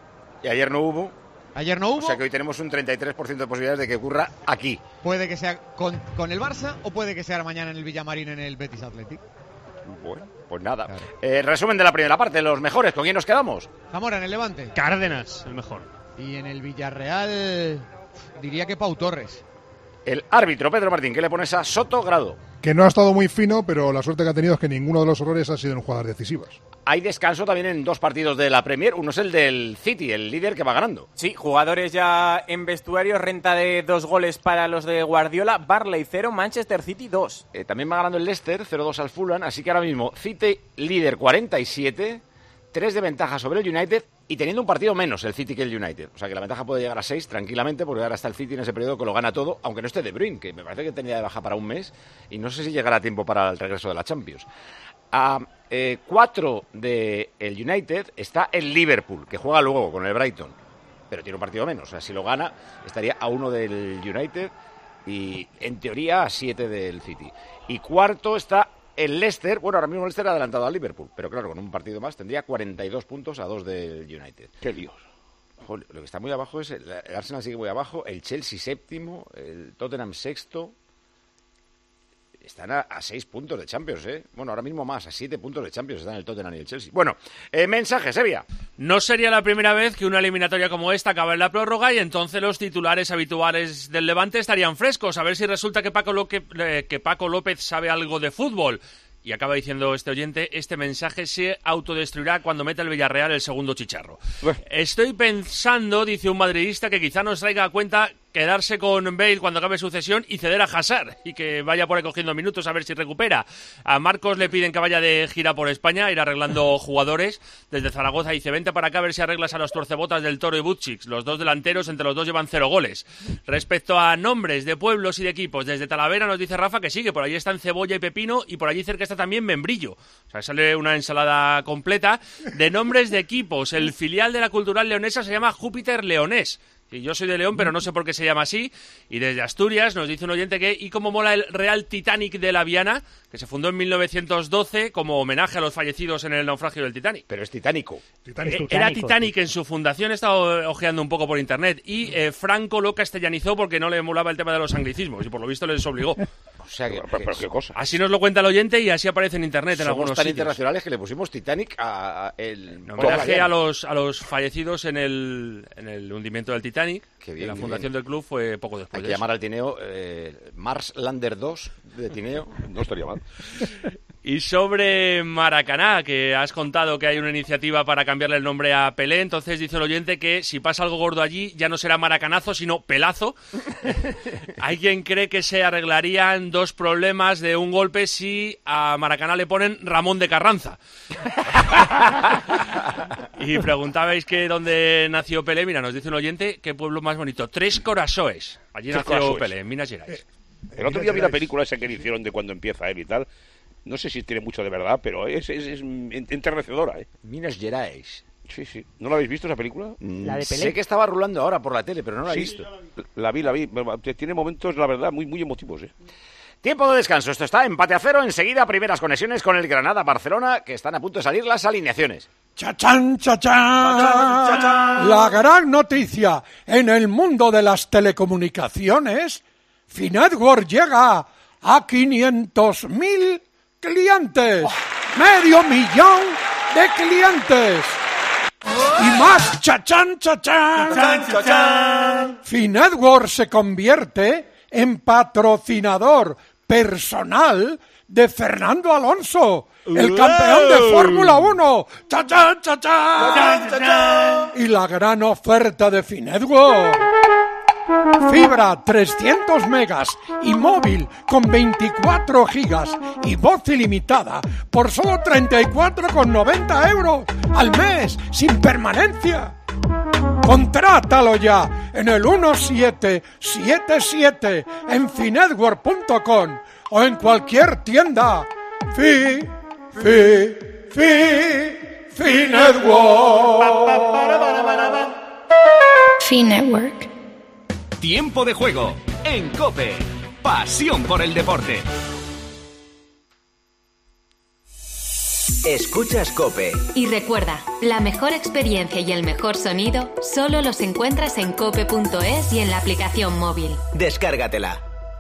[SPEAKER 2] Y ayer no hubo.
[SPEAKER 5] Ayer no hubo.
[SPEAKER 2] O sea que hoy tenemos un treinta y tres por ciento de posibilidades de que ocurra aquí.
[SPEAKER 5] Puede que sea con, con el Barça o puede que sea mañana en el Villamarín en el Betis Athletic.
[SPEAKER 2] Bueno, pues nada. Eh, resumen de la primera parte, los mejores, ¿con quién nos quedamos?
[SPEAKER 5] Zamora en el Levante.
[SPEAKER 12] Cárdenas, el mejor.
[SPEAKER 5] Y en el Villarreal diría que Pau Torres.
[SPEAKER 2] El árbitro, Pedro Martín, ¿qué le pones a Soto Grado?
[SPEAKER 13] Que no ha estado muy fino, pero la suerte que ha tenido es que ninguno de los errores ha sido en jugadas decisivas.
[SPEAKER 2] Hay descanso también en dos partidos de la Premier. Uno es el del City, el líder que va ganando.
[SPEAKER 6] Sí, jugadores ya en vestuario, renta de dos goles para los de Guardiola, Barley cero, Manchester City dos.
[SPEAKER 2] Eh, también va ganando el Leicester, cero dos al Fulham, así que ahora mismo City líder cuarenta y siete, tres de ventaja sobre el United y teniendo un partido menos el City que el United. O sea que la ventaja puede llegar a seis tranquilamente, porque ahora está el City en ese periodo que lo gana todo, aunque no esté De Bruyne, que me parece que tenía de baja para un mes y no sé si llegará a tiempo para el regreso de la Champions. A eh, cuatro del United está el Liverpool, que juega luego con el Brighton, pero tiene un partido menos. O sea, si lo gana, estaría a uno del United y, en teoría, a siete del City. Y cuarto está el Leicester. Bueno, ahora mismo el Leicester ha adelantado al Liverpool, pero claro, con un partido más tendría cuarenta y dos puntos a dos del United.
[SPEAKER 11] ¡Qué líos!
[SPEAKER 2] Joder, lo que está muy abajo es el, el Arsenal sigue muy abajo, el Chelsea séptimo, el Tottenham sexto. están a, a seis puntos de Champions, ¿eh? Bueno, ahora mismo más, a siete puntos de Champions están el Tottenham y el Chelsea. Bueno, eh, mensaje, Sevilla.
[SPEAKER 18] No sería la primera vez que una eliminatoria como esta acaba en la prórroga y entonces los titulares habituales del Levante estarían frescos. A ver si resulta que Paco, Loque, eh, que Paco López sabe algo de fútbol. Y acaba diciendo este oyente, este mensaje se autodestruirá cuando meta el Villarreal el segundo chicharro. Bueno. Estoy pensando, dice un madridista, que quizá nos traiga a cuenta quedarse con Bale cuando acabe su cesión y ceder a Hazard y que vaya por ahí cogiendo minutos a ver si recupera. A Marcos le piden que vaya de gira por España, ir arreglando jugadores. Desde Zaragoza dice, vente para acá a ver si arreglas a los torcebotas del Toro y Butchix. Los dos delanteros, entre los dos llevan cero goles. Respecto a nombres de pueblos y de equipos, desde Talavera nos dice Rafa que sí, que por allí están Cebolla y Pepino y por allí cerca está también Membrillo. O sea, sale una ensalada completa de nombres de equipos. El filial de la Cultural Leonesa se llama Júpiter Leonés. Y yo soy de León, pero no sé por qué se llama así. Y desde Asturias nos dice un oyente que ¿y cómo mola el Real Titanic de la Viana? Que se fundó en mil novecientos doce como homenaje a los fallecidos en el naufragio del Titanic.
[SPEAKER 2] Pero es titánico.
[SPEAKER 18] Eh, era Titanic en su fundación, he estado ojeando un poco por internet. Y eh, Franco lo castellanizó porque no le molaba el tema de los anglicismos y por lo visto les obligó.
[SPEAKER 2] O sea, que,
[SPEAKER 11] pero, pero, ¿qué cosa?
[SPEAKER 18] Así nos lo cuenta el oyente y así aparece en internet en
[SPEAKER 2] Somos
[SPEAKER 18] algunos
[SPEAKER 2] tan
[SPEAKER 18] sitios.
[SPEAKER 2] internacionales que le pusimos Titanic a, a el
[SPEAKER 18] en homenaje a los, a los fallecidos en el, en el hundimiento del Titanic.
[SPEAKER 2] Qué bien,
[SPEAKER 18] la
[SPEAKER 2] qué
[SPEAKER 18] fundación
[SPEAKER 2] bien.
[SPEAKER 18] del club fue poco después.
[SPEAKER 2] Hay que
[SPEAKER 18] de
[SPEAKER 2] llamar
[SPEAKER 18] eso.
[SPEAKER 2] al Tineo eh, Mars Lander dos de Tineo.
[SPEAKER 11] No estaría mal.
[SPEAKER 18] Y sobre Maracaná, que has contado que hay una iniciativa para cambiarle el nombre a Pelé, entonces dice el oyente que si pasa algo gordo allí ya no será Maracanazo, sino Pelazo. Hay quien cree que se arreglarían dos problemas de un golpe si a Maracaná le ponen Ramón de Carranza. Y preguntabais que dónde nació Pelé. Mira, nos dice un oyente, qué pueblo más bonito. Tres Corasoes. Allí
[SPEAKER 11] Tres
[SPEAKER 18] nació
[SPEAKER 11] Corasoes.
[SPEAKER 18] Pelé, en Minas Gerais.
[SPEAKER 11] Eh, el otro día vi la película esa que le hicieron de cuando empieza él y tal. No sé si tiene mucho de verdad, pero es, es, es enternecedora, ¿eh?
[SPEAKER 2] Minas Gerais.
[SPEAKER 11] Sí, sí. ¿No la habéis visto esa película?
[SPEAKER 3] La de Pelé.
[SPEAKER 2] Sé que estaba rulando ahora por la tele, pero no la he
[SPEAKER 11] Sí,
[SPEAKER 2] visto.
[SPEAKER 11] La vi, la vi. Tiene momentos, la verdad, muy, muy emotivos, ¿eh?
[SPEAKER 2] Tiempo de descanso. Esto está empate a cero. Enseguida primeras conexiones con el Granada-Barcelona, que están a punto de salir las alineaciones.
[SPEAKER 1] ¡Chachán, chachán! La gran noticia en el mundo de las telecomunicaciones. Finetwork llega a quinientos mil clientes. ¡Medio millón de clientes! Y más chachán, chachán.
[SPEAKER 19] Chachán, chachán.
[SPEAKER 1] Finetwork se convierte en patrocinador personal de Fernando Alonso, el campeón de Fórmula uno. ¡Chachán, chachán!
[SPEAKER 19] Chachán, chachán.
[SPEAKER 1] Y la gran oferta de Finetwork. Fibra trescientos megas y móvil con veinticuatro gigas y voz ilimitada por solo treinta y cuatro con noventa euros al mes sin permanencia. Contrátalo ya en el uno siete siete siete en finetwork punto com o en cualquier tienda. Fi, fi, fi, Finetwork.
[SPEAKER 20] Finetwork.
[SPEAKER 7] Tiempo de juego en COPE. Pasión por el deporte. Escuchas COPE.
[SPEAKER 15] Y recuerda, la mejor experiencia y el mejor sonido solo los encuentras en cope punto es y en la aplicación móvil.
[SPEAKER 7] Descárgatela.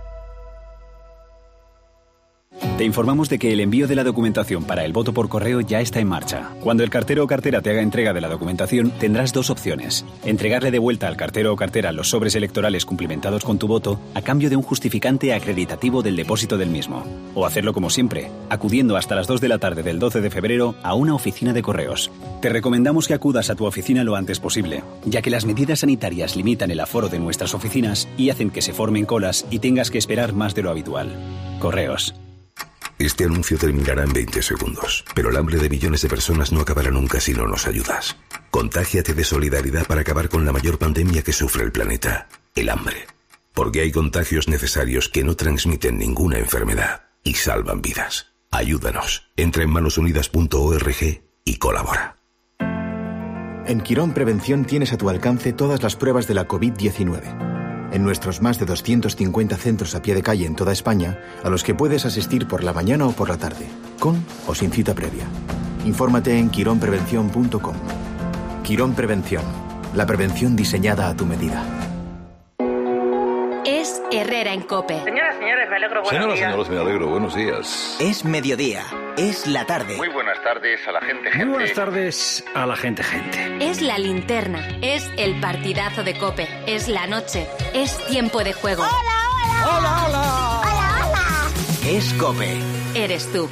[SPEAKER 21] Te informamos de que el envío de la documentación para el voto por correo ya está en marcha. Cuando el cartero o cartera te haga entrega de la documentación, tendrás dos opciones. Entregarle de vuelta al cartero o cartera los sobres electorales cumplimentados con tu voto a cambio de un justificante acreditativo del depósito del mismo. O hacerlo como siempre, acudiendo hasta las dos de la tarde del doce de febrero a una oficina de correos. Te recomendamos que acudas a tu oficina lo antes posible, ya que las medidas sanitarias limitan el aforo de nuestras oficinas y hacen que se formen colas y tengas que esperar más de lo habitual. Correos.
[SPEAKER 22] Este anuncio terminará en veinte segundos, pero el hambre de millones de personas no acabará nunca si no nos ayudas. Contágiate de solidaridad para acabar con la mayor pandemia que sufre el planeta, el hambre. Porque hay contagios necesarios que no transmiten ninguna enfermedad y salvan vidas. Ayúdanos. Entra en manos unidas punto org y colabora.
[SPEAKER 23] En Quirón Prevención tienes a tu alcance todas las pruebas de la covid diecinueve. En nuestros más de doscientos cincuenta centros a pie de calle en toda España, a los que puedes asistir por la mañana o por la tarde, con o sin cita previa. Infórmate en quirón prevención punto com. Quirón Prevención, la prevención diseñada a tu medida.
[SPEAKER 15] Es Herrera en en COPE.
[SPEAKER 4] Señoras, señores, me alegro, buenos
[SPEAKER 8] Señoras,
[SPEAKER 4] días.
[SPEAKER 8] señores, me alegro, buenos días.
[SPEAKER 20] Es mediodía, es la tarde.
[SPEAKER 8] Muy buenas tardes a la gente, gente.
[SPEAKER 21] Muy buenas tardes a la gente, gente.
[SPEAKER 15] Es la linterna, es el partidazo de COPE, es la noche, es tiempo de juego.
[SPEAKER 19] ¡Hola, hola! ¡Hola, hola! ¡Hola, hola!
[SPEAKER 20] Es COPE.
[SPEAKER 15] Eres tú.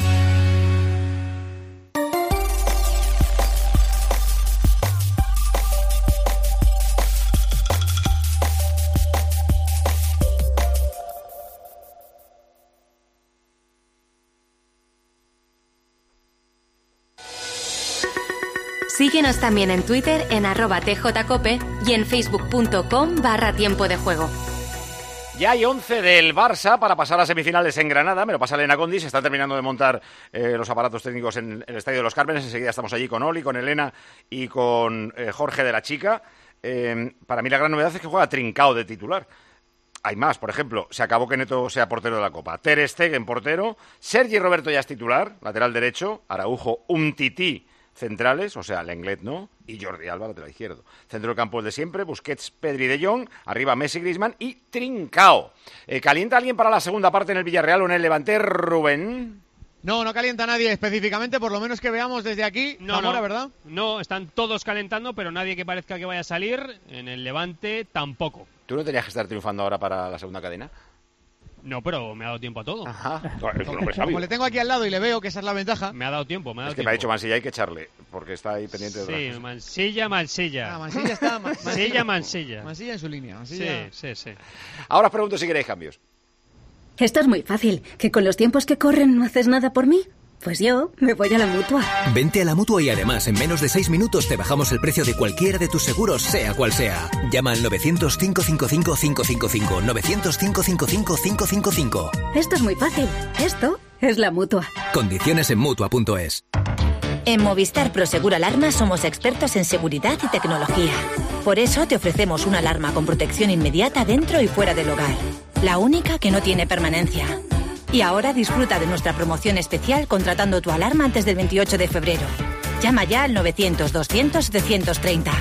[SPEAKER 15] Síguenos también en Twitter en arroba tjcope y en facebook.com barra tiempo de juego.
[SPEAKER 2] Ya hay once del Barça para pasar a semifinales en Granada. Me lo pasa Elena Condi. Se está terminando de montar eh, los aparatos técnicos en el Estadio de los Cármenes. Enseguida estamos allí con Oli, con Elena y con eh, Jorge de la Chica. Eh, para mí la gran novedad es que juega Trincao de titular. Hay más, por ejemplo, se acabó que Neto sea portero de la Copa. Ter Stegen portero. Sergi Roberto ya es titular, lateral derecho. Araujo, Umtiti centrales, o sea, Lenglet no, y Jordi Alba, lateral izquierdo. Centro del campo el de siempre, Busquets, Pedri, De Jong, arriba Messi, Griezmann y Trincao. Eh, ¿Calienta alguien para la segunda parte en el Villarreal o en el Levante, Rubén?
[SPEAKER 5] No, no calienta nadie específicamente, por lo menos que veamos desde aquí.
[SPEAKER 12] No,
[SPEAKER 5] Zamora,
[SPEAKER 12] no,
[SPEAKER 5] ¿verdad?
[SPEAKER 12] No, están todos calentando, pero nadie que parezca que vaya a salir. En el Levante tampoco.
[SPEAKER 2] ¿Tú no tenías que estar triunfando ahora para la segunda cadena?
[SPEAKER 12] No, pero me ha dado tiempo a todo.
[SPEAKER 2] Ajá.
[SPEAKER 11] Es un hombre sabio.
[SPEAKER 5] Como le tengo aquí al lado y le veo que esa es la ventaja.
[SPEAKER 12] Me ha dado tiempo, me ha dado
[SPEAKER 2] Es que
[SPEAKER 12] tiempo.
[SPEAKER 2] me ha dicho Mansilla, hay que echarle, porque está ahí pendiente de
[SPEAKER 12] Sí,
[SPEAKER 2] otras cosas.
[SPEAKER 12] Mansilla, Mansilla.
[SPEAKER 5] Ah, Mansilla está. Ma-
[SPEAKER 12] Mansilla, Mansilla.
[SPEAKER 5] Mansilla en su línea. Mansilla.
[SPEAKER 12] Sí, sí, sí.
[SPEAKER 2] Ahora os pregunto si queréis cambios.
[SPEAKER 24] Esto es muy fácil. ¿Que con los tiempos que corren no haces nada por mí? Pues yo me voy a la Mutua.
[SPEAKER 25] Vente a la Mutua y además en menos de seis minutos te bajamos el precio de cualquiera de tus seguros, sea cual sea. Llama al novecientos, cinco cinco cinco, cinco cinco cinco, novecientos, cinco cinco cinco, cinco cinco cinco.
[SPEAKER 24] Esto es muy fácil. Esto es la Mutua.
[SPEAKER 25] Condiciones en Mutua punto es.
[SPEAKER 26] En Movistar Prosegur Alarma somos expertos en seguridad y tecnología. Por eso te ofrecemos una alarma con protección inmediata dentro y fuera del hogar. La única que no tiene permanencia. Y ahora disfruta de nuestra promoción especial contratando tu alarma antes del veintiocho de febrero. Llama ya al novecientos, doscientos, setecientos treinta.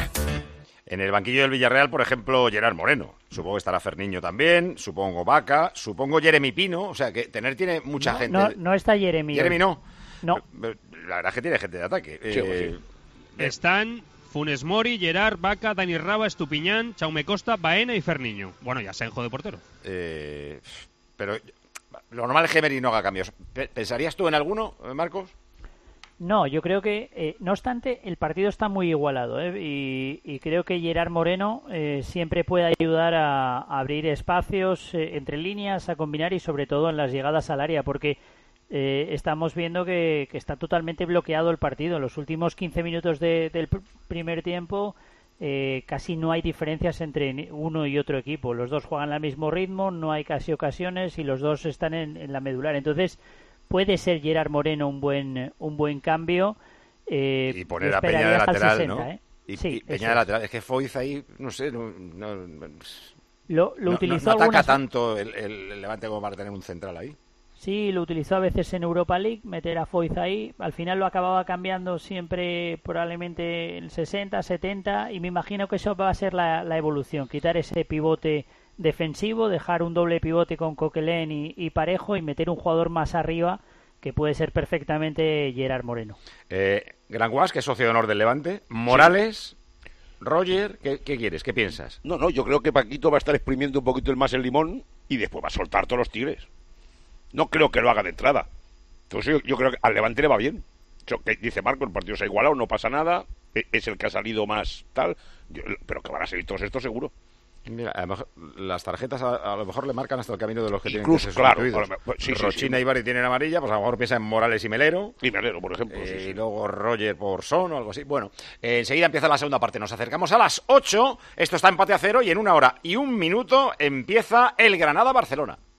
[SPEAKER 2] En el banquillo del Villarreal, por ejemplo, Gerard Moreno. Supongo que estará Ferniño también, supongo Vaca, supongo Jeremy Pino. O sea, que tener tiene mucha
[SPEAKER 3] No,
[SPEAKER 2] gente.
[SPEAKER 3] no, no está Jeremy.
[SPEAKER 2] Jeremy no.
[SPEAKER 3] No.
[SPEAKER 2] La verdad es que tiene gente de ataque.
[SPEAKER 11] Sí,
[SPEAKER 2] Eh,
[SPEAKER 12] Están Funes Mori, Gerard, Vaca, Dani Raba, Estupiñán, Chaume Costa, Baena y Ferniño. Bueno, ya Senjo de portero.
[SPEAKER 2] eh, pero lo normal es que Emery no haga cambios. Pe- ¿Pensarías tú en alguno, eh, Marcos?
[SPEAKER 3] No, yo creo que, eh, no obstante, el partido está muy igualado, ¿eh? y, y creo que Gerard Moreno eh, siempre puede ayudar a, a abrir espacios eh, entre líneas, a combinar y sobre todo en las llegadas al área, porque eh, estamos viendo que, que está totalmente bloqueado el partido. En los últimos quince minutos de- del pr- primer tiempo eh, casi no hay diferencias entre ni- uno y otro equipo. Los dos juegan al mismo ritmo, no hay casi ocasiones y los dos están en, en la medular. Entonces puede ser Gerard Moreno un buen un buen cambio. Eh,
[SPEAKER 2] Y poner
[SPEAKER 3] yo
[SPEAKER 2] a Peña de
[SPEAKER 3] esperaría hasta el
[SPEAKER 2] lateral,
[SPEAKER 3] sesenta,
[SPEAKER 2] ¿no?
[SPEAKER 3] ¿eh?
[SPEAKER 2] Y,
[SPEAKER 3] Sí,
[SPEAKER 2] y Peña
[SPEAKER 3] eso
[SPEAKER 2] de
[SPEAKER 3] es.
[SPEAKER 2] lateral. Es que Foyz ahí, no sé, no, no,
[SPEAKER 3] Lo, lo
[SPEAKER 2] no-
[SPEAKER 3] utilizó
[SPEAKER 2] no ataca
[SPEAKER 3] algunas-
[SPEAKER 2] tanto el, el- el Levante como para tener un central ahí.
[SPEAKER 3] Sí, lo utilizó a veces en Europa League, meter a Foyz ahí. Al final lo acababa cambiando siempre probablemente el sesenta, setenta y me imagino que eso va a ser la, la evolución. Quitar ese pivote defensivo, dejar un doble pivote con Coquelin y, y Parejo y meter un jugador más arriba que puede ser perfectamente Gerard Moreno.
[SPEAKER 2] Eh, Granguas, que es socio de honor del Levante. Morales, Roger, ¿qué, qué quieres? ¿Qué piensas?
[SPEAKER 11] No, no, yo creo que Paquito va a estar exprimiendo un poquito el más el limón y después va a soltar todos los tigres. No creo que lo haga de entrada. Entonces yo, yo creo que al Levante le va bien. Yo- que dice Marco, el partido se ha igualado, no pasa nada, e- es el que ha salido más tal, yo- pero que van a seguir todos estos seguro.
[SPEAKER 2] Mira, a lo mejor las tarjetas a, a lo mejor le marcan hasta el camino de los que
[SPEAKER 11] Incluso,
[SPEAKER 2] tienen que ser
[SPEAKER 11] claro,
[SPEAKER 2] sustituidos.
[SPEAKER 11] a lo mejor- sí, sí,
[SPEAKER 2] Rochina
[SPEAKER 11] sí.
[SPEAKER 2] y Bari tienen amarilla, pues a lo mejor piensa en Morales y Melero.
[SPEAKER 11] Y Melero, por ejemplo.
[SPEAKER 2] Eh,
[SPEAKER 11] sí, sí.
[SPEAKER 2] Y luego Roger por Son o algo así. Bueno, eh, enseguida empieza la segunda parte. Nos acercamos a las ocho. Esto está empate a cero y en una hora y un minuto empieza el Granada-Barcelona.